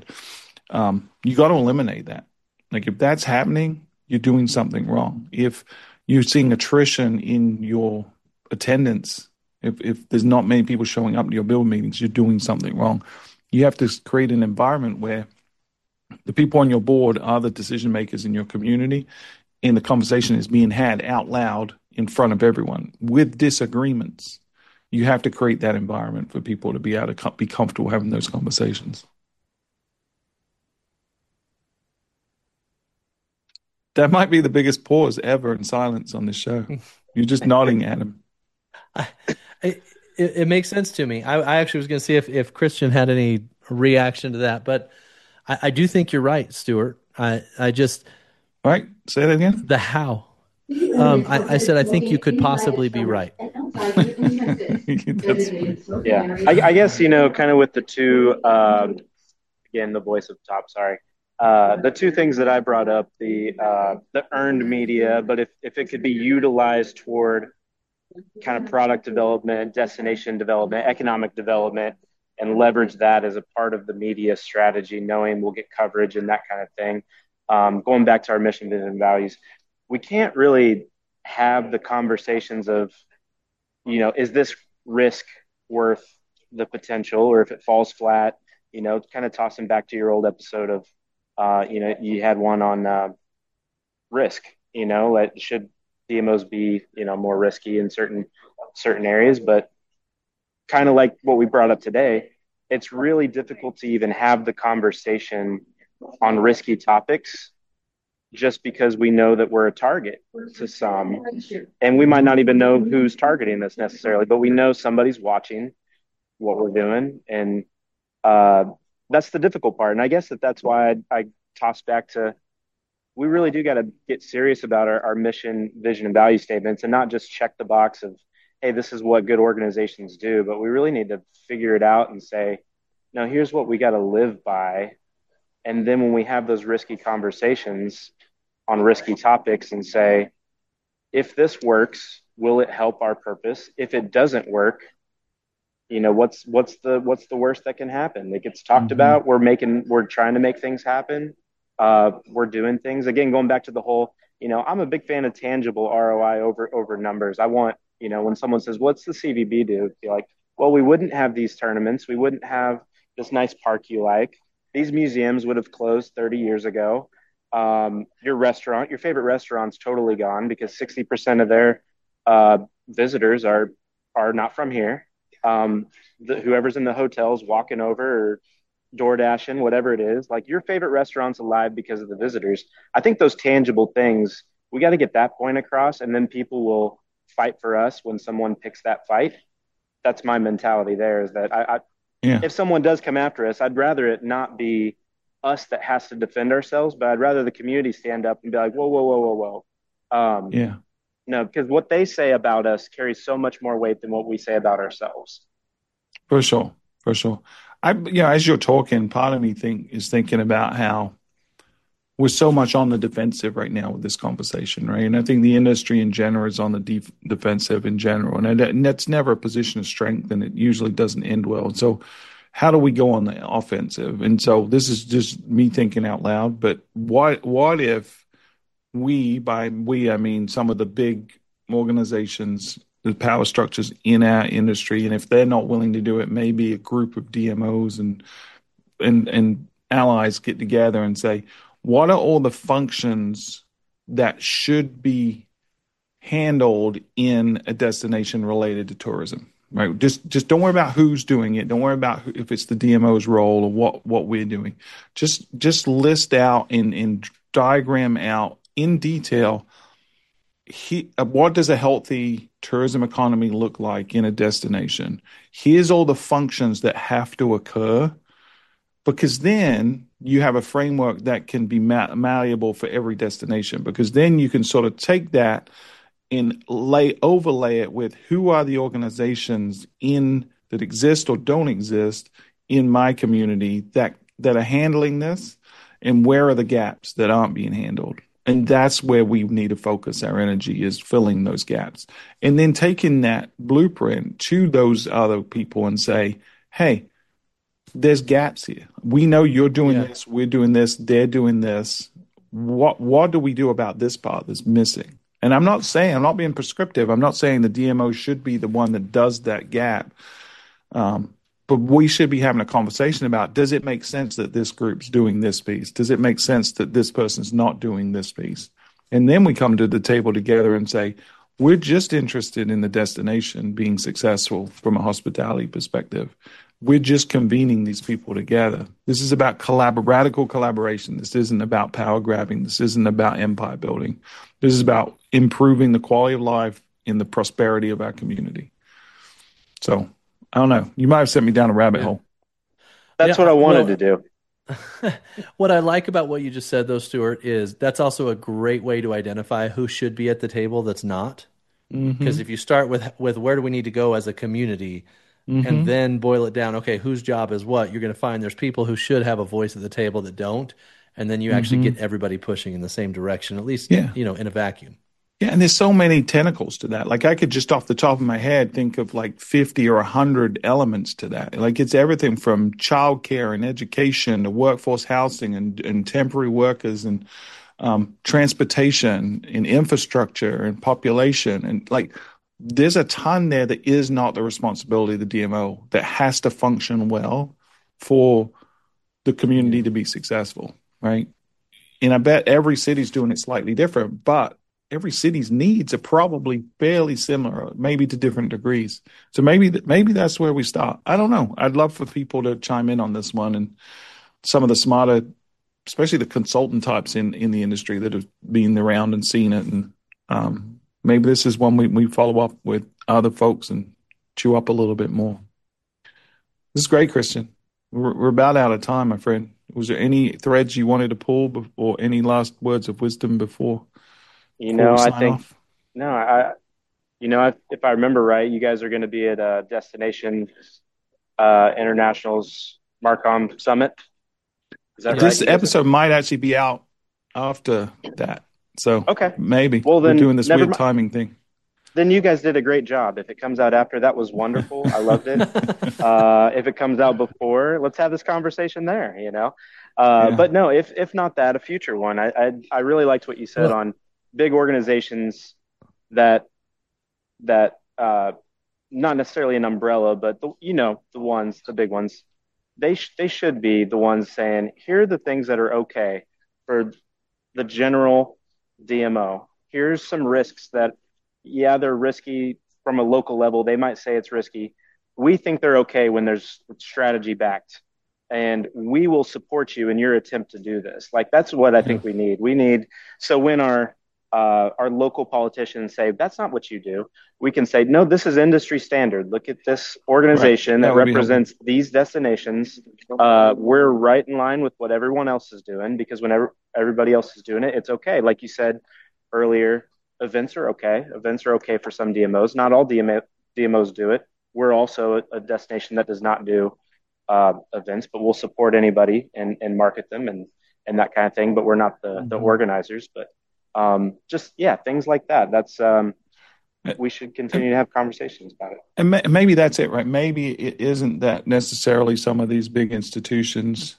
Um, you got to eliminate that. Like, if that's happening, you're doing something wrong. If you're seeing attrition in your attendance, if, if there's not many people showing up to your board meetings, you're doing something wrong. You have to create an environment where the people on your board are the decision makers in your community, and the conversation is being had out loud in front of everyone with disagreements. You have to create that environment for people to be able to com- be comfortable having those conversations. That might be the biggest pause ever in silence on this show. You're just nodding at him. I, it, it makes sense to me. I, I actually was going to see if, if Christian had any reaction to that, but I, I do think you're right, Stuart. I, I just... All right, say that again. The how. Um, I, I said I think you could possibly be right. Yeah, I, I guess, you know, kind of with the two, um, again, the voice of top, sorry. Uh, the two things that I brought up, the uh, the earned media, but if, if it could be utilized toward kind of product development, destination development, economic development, and leverage that as a part of the media strategy, knowing we'll get coverage and that kind of thing. Um, going back to our mission, vision, and values, we can't really have the conversations of, you know, is this risk worth the potential, or if it falls flat, you know, kind of tossing back to your old episode of, uh, you know, you had one on uh, risk, you know, like should D M Os be, you know, more risky in certain certain areas, but kind of like what we brought up today, it's really difficult to even have the conversation on risky topics just because we know that we're a target to some, and we might not even know who's targeting this necessarily, but we know somebody's watching what we're doing, and uh, that's the difficult part. And I guess that that's why I, I toss back to, we really do got to get serious about our, our mission, vision, and value statements, and not just check the box of, hey, this is what good organizations do, but we really need to figure it out and say, no, here's what we got to live by. And then when we have those risky conversations on risky topics and say, if this works, will it help our purpose? If it doesn't work, you know, what's what's the what's the worst that can happen? It gets talked mm-hmm. about. We're making we're trying to make things happen. Uh, we're doing things. Again, going back to the whole, you know, I'm a big fan of tangible R O I over over numbers. I want, you know, when someone says, what's the C V B do? Be like, well, we wouldn't have these tournaments. We wouldn't have this nice park you like. These museums would have closed thirty years ago. Um, your restaurant, your favorite restaurant's totally gone because sixty percent of their uh, visitors are are not from here. Um, the, whoever's in the hotels walking over or door dashing, whatever it is, like your favorite restaurant's alive because of the visitors. I think those tangible things, we got to get that point across, and then people will fight for us when someone picks that fight. That's my mentality there, is that I, I yeah. if someone does come after us, I'd rather it not be us that has to defend ourselves, but I'd rather the community stand up and be like, whoa, whoa, whoa, whoa, whoa. Um, yeah. No, because what they say about us carries so much more weight than what we say about ourselves. For sure. For sure. I, you know, as you're talking, part of me think is thinking about how we're so much on the defensive right now with this conversation, right? And I think the industry in general is on the def- defensive in general, and, and that's never a position of strength, and it usually doesn't end well. And so, how do we go on the offensive? And so, this is just me thinking out loud. But what what if we, by we I mean some of the big organizations, the power structures in our industry, and if they're not willing to do it, maybe a group of D M Os and and and allies get together and say, what are all the functions that should be handled in a destination related to tourism? Right? Just just don't worry about who's doing it. Don't worry about who, if it's the D M O's role or what what we're doing. Just just list out and and diagram out in detail. He, what does a healthy tourism economy look like in a destination? Here's all the functions that have to occur, because then you have a framework that can be ma- malleable for every destination, because then you can sort of take that and lay overlay it with who are the organizations in that exist or don't exist in my community that that are handling this, and where are the gaps that aren't being handled. And that's where we need to focus our energy, is filling those gaps. And then taking that blueprint to those other people and say, hey, there's gaps here. We know you're doing yeah. this, we're doing this, they're doing this. What what do we do about this part that's missing? And I'm not saying, I'm not being prescriptive. I'm not saying the D M O should be the one that does that gap. Um, but we should be having a conversation about, does it make sense that this group's doing this piece? Does it make sense that this person's not doing this piece? And then we come to the table together and say, we're just interested in the destination being successful from a hospitality perspective. We're just convening these people together. This is about collab- radical collaboration. This isn't about power grabbing. This isn't about empire building. This is about improving the quality of life and the prosperity of our community. So I don't know. You might have sent me down a rabbit Yeah. hole. That's Yeah, what I wanted well, to do. what I like about what you just said, though, Stuart, is that's also a great way to identify who should be at the table that's not. Because Mm-hmm. if you start with with where do we need to go as a community, and Mm-hmm. then boil it down, okay, whose job is what? You're going to find there's people who should have a voice at the table that don't, and then you actually Mm-hmm. get everybody pushing in the same direction, at least Yeah. you know in a vacuum. Yeah, and there's so many tentacles to that. Like I could just off the top of my head think of like fifty or one hundred elements to that. Like it's everything from childcare and education to workforce housing and, and temporary workers and um, transportation and infrastructure and population. And like there's a ton there that is not the responsibility of the D M O that has to function well for the community Yeah. to be successful, right? And I bet every city's doing it slightly different, but every city's needs are probably fairly similar, maybe to different degrees. So maybe th- maybe that's where we start. I don't know. I'd love for people to chime in on this one and some of the smarter, especially the consultant types in, in the industry that have been around and seen it. And um, maybe this is one we, we follow up with other folks and chew up a little bit more. This is great, Christian. We're, we're about out of time, my friend. Was there any threads you wanted to pull bef- or any last words of wisdom before, You before we know, I sign think off? no, I you know, if, if I remember right, you guys are going to be at a Destination uh, International's Marcom Summit. Is that right? This You guys are episode might actually be out after that. So okay. maybe Well, we're then doing this never weird mind. timing thing. Then you guys did a great job. If it comes out after, that was wonderful. I loved it. Uh, if it comes out before, let's have this conversation there. You know, uh, Yeah. but no, if if not that, a future one. I, I I really liked what you said Well, on big organizations that that uh, not necessarily an umbrella, but the, you know the ones, the big ones. They sh- they should be the ones saying, here are the things that are okay for the general D M O. Here's some risks that, yeah, they're risky from a local level. They might say it's risky. We think they're okay when there's strategy backed, and we will support you in your attempt to do this. Like that's what I Yeah. think we need. We need so when our uh, our local politicians say that's not what you do, we can say no. This is industry standard. Look at this Right. organization That that would be helpful. represents these destinations. Uh, we're right in line with what everyone else is doing because whenever everybody else is doing it, it's okay. Like you said earlier, events are okay. Events are okay for some D M Os. Not all D M O, D M Os do it. We're also a, a destination that does not do uh, events, but we'll support anybody and, and market them and, and that kind of thing. But we're not the, the Mhm. organizers. But um, just, yeah, things like that. That's um, we should continue to have conversations about it. And ma- maybe that's it, right? Maybe it isn't that necessarily some of these big institutions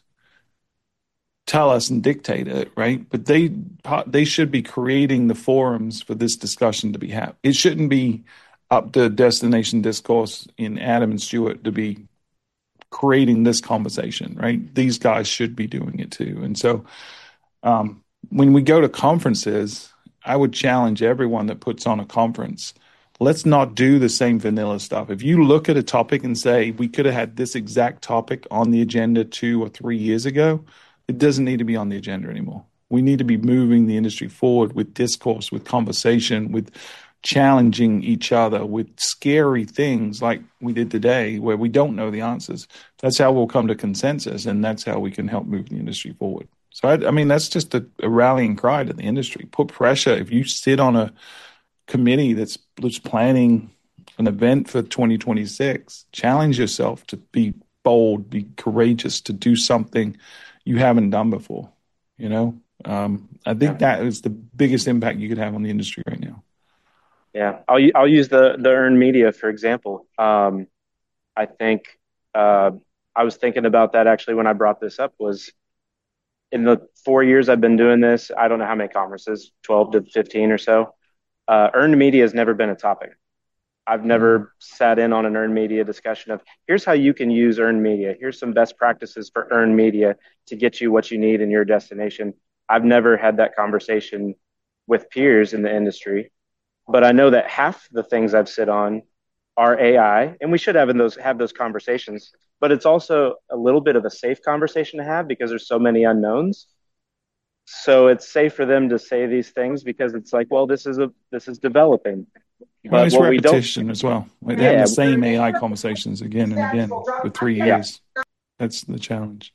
tell us and dictate it, right? But they they should be creating the forums for this discussion to be had. It shouldn't be up to Destination Discourse in Adam and Stewart to be creating this conversation, right? These guys should be doing it too. And so um, when we go to conferences, I would challenge everyone that puts on a conference. Let's not do the same vanilla stuff. If you look at a topic and say, we could have had this exact topic on the agenda two or three years ago, it doesn't need to be on the agenda anymore. We need to be moving the industry forward with discourse, with conversation, with challenging each other, with scary things like we did today where we don't know the answers. That's how we'll come to consensus, and that's how we can help move the industry forward. So, I, I mean, that's just a, a rallying cry to the industry. Put pressure. If you sit on a committee that's, that's planning an event for twenty twenty-six, challenge yourself to be bold, be courageous, to do something you haven't done before. You know, um, I think Yeah. that is the biggest impact you could have on the industry right now. Yeah. I'll, I'll use the, the earned media, for example. Um, I think uh, I was thinking about that actually when I brought this up was in the four years I've been doing this, I don't know how many conferences, twelve to fifteen or so. Uh, earned media has never been a topic. I've never sat in on an earned media discussion of here's how you can use earned media. Here's some best practices for earned media to get you what you need in your destination. I've never had that conversation with peers in the industry. But I know that half the things I've sit on are A I, and we should have in those have those conversations. But it's also a little bit of a safe conversation to have because there's so many unknowns. So it's safe for them to say these things because it's like, well, this is a this is developing. Well, But it's what we don't, repetition as well. Like they're having yeah, the same A I conversations again and again for three yeah, years. That's the challenge.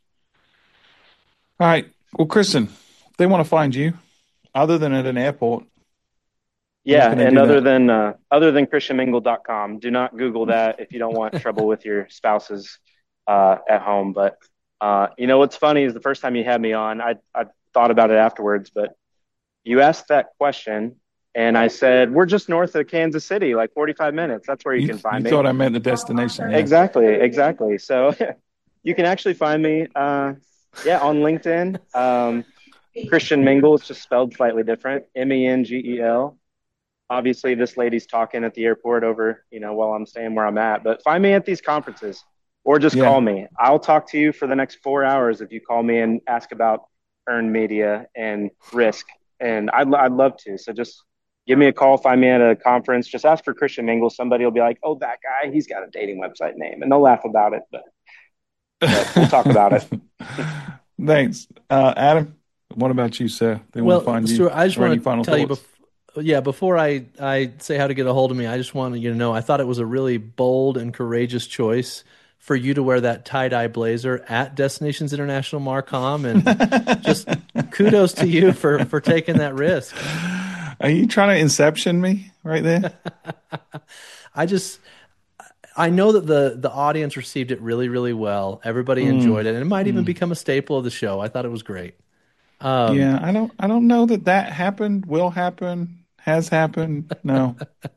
All right. Well, Kristen, if they want to find you, other than at an airport, where yeah. can they And do other that? than uh, other than christian mingle dot com, do not Google that if you don't want trouble with your spouses uh, at home. But uh, you know what's funny is the first time you had me on, I I thought about it afterwards, but you asked that question, and I said we're just north of Kansas City, like forty-five minutes. That's where you You can you find me. thought I meant the destination, yeah. Exactly, exactly. So you can actually find me, uh, yeah, on LinkedIn. Um, Christian Mingle, it's just spelled slightly different. M E N G E L. Obviously, this lady's talking at the airport over, you know, while I'm staying where I'm at. But find me at these conferences or just Yeah. call me. I'll talk to you for the next four hours if you call me and ask about earned media and risk. And I'd, I'd love to. So just give me a call, find me at a conference. Just ask for Christian Mingle. Somebody will be like, oh, that guy, he's got a dating website name. And they'll laugh about it. But, but we'll talk about it. Thanks. Uh, Adam, what about you, sir? They want to Well, find you. Stuart, I just Or any want to final tell you, thoughts? bef- yeah, before I, I say how to get a hold of me, I just wanted you to know I thought it was a really bold and courageous choice for you to wear that tie-dye blazer at Destinations International Marcom, and just kudos to you for, for taking that risk. Are you trying to inception me right there? I just, I know that the the audience received it really, really well. Everybody Mm, enjoyed it, and it might even mm. become a staple of the show. I thought it was great. Um, Yeah, I don't I don't know that that happened, will happen, has happened. No.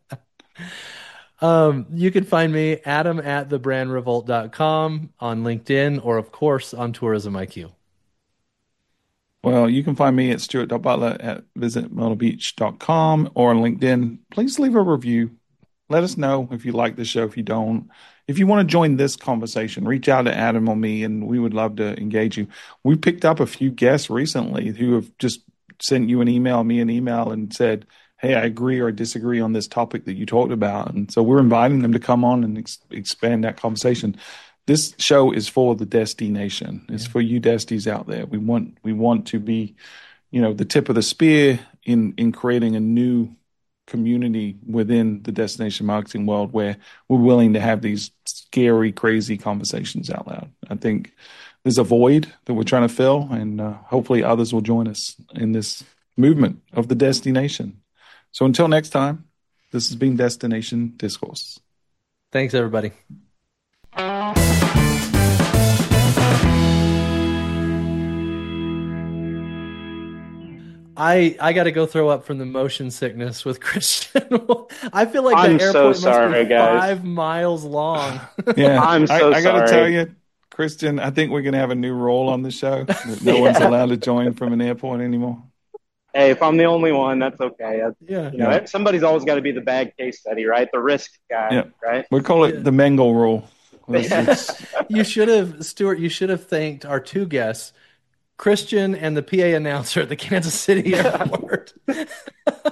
um, you can find me, Adam at the brand revolt dot com, on LinkedIn, or of course on Tourism I Q. Well, you can find me at stuart dot butler at visit myrtle beach dot com or on LinkedIn. Please leave a review. Let us know if you like the show, if you don't. If you want to join this conversation, reach out to Adam or me, and we would love to engage you. We picked up a few guests recently who have just sent you an email, me an email, and said, hey, I agree or disagree on this topic that you talked about. And so we're inviting them to come on and ex- expand that conversation. This show is for the Desti Nation. It's Yeah. for you Destis out there. We want we want to be, you know, the tip of the spear in in creating a new community within the destination marketing world where we're willing to have these scary, crazy conversations out loud. I think there's a void that we're trying to fill, and uh, hopefully others will join us in this movement of the destination. So until next time, this has been Destination Discourse. Thanks, everybody. I I got to go throw up from the motion sickness with Christian. I feel like I'm the so airport sorry, must be guys. five miles long. Yeah, I'm so I, I got to sorry. tell you, Christian, I think we're going to have a new rule on the show that no one's Yeah. allowed to join from an airport anymore. Hey, if I'm the only one, that's okay. That's, Yeah, you know, Yeah, somebody's always got to be the bad case study, right? The risk guy, yeah. right? We call it yeah. the Mengel rule. It's, it's, You should have, Stuart. You should have thanked our two guests, Christian and the P A announcer at the Kansas City airport.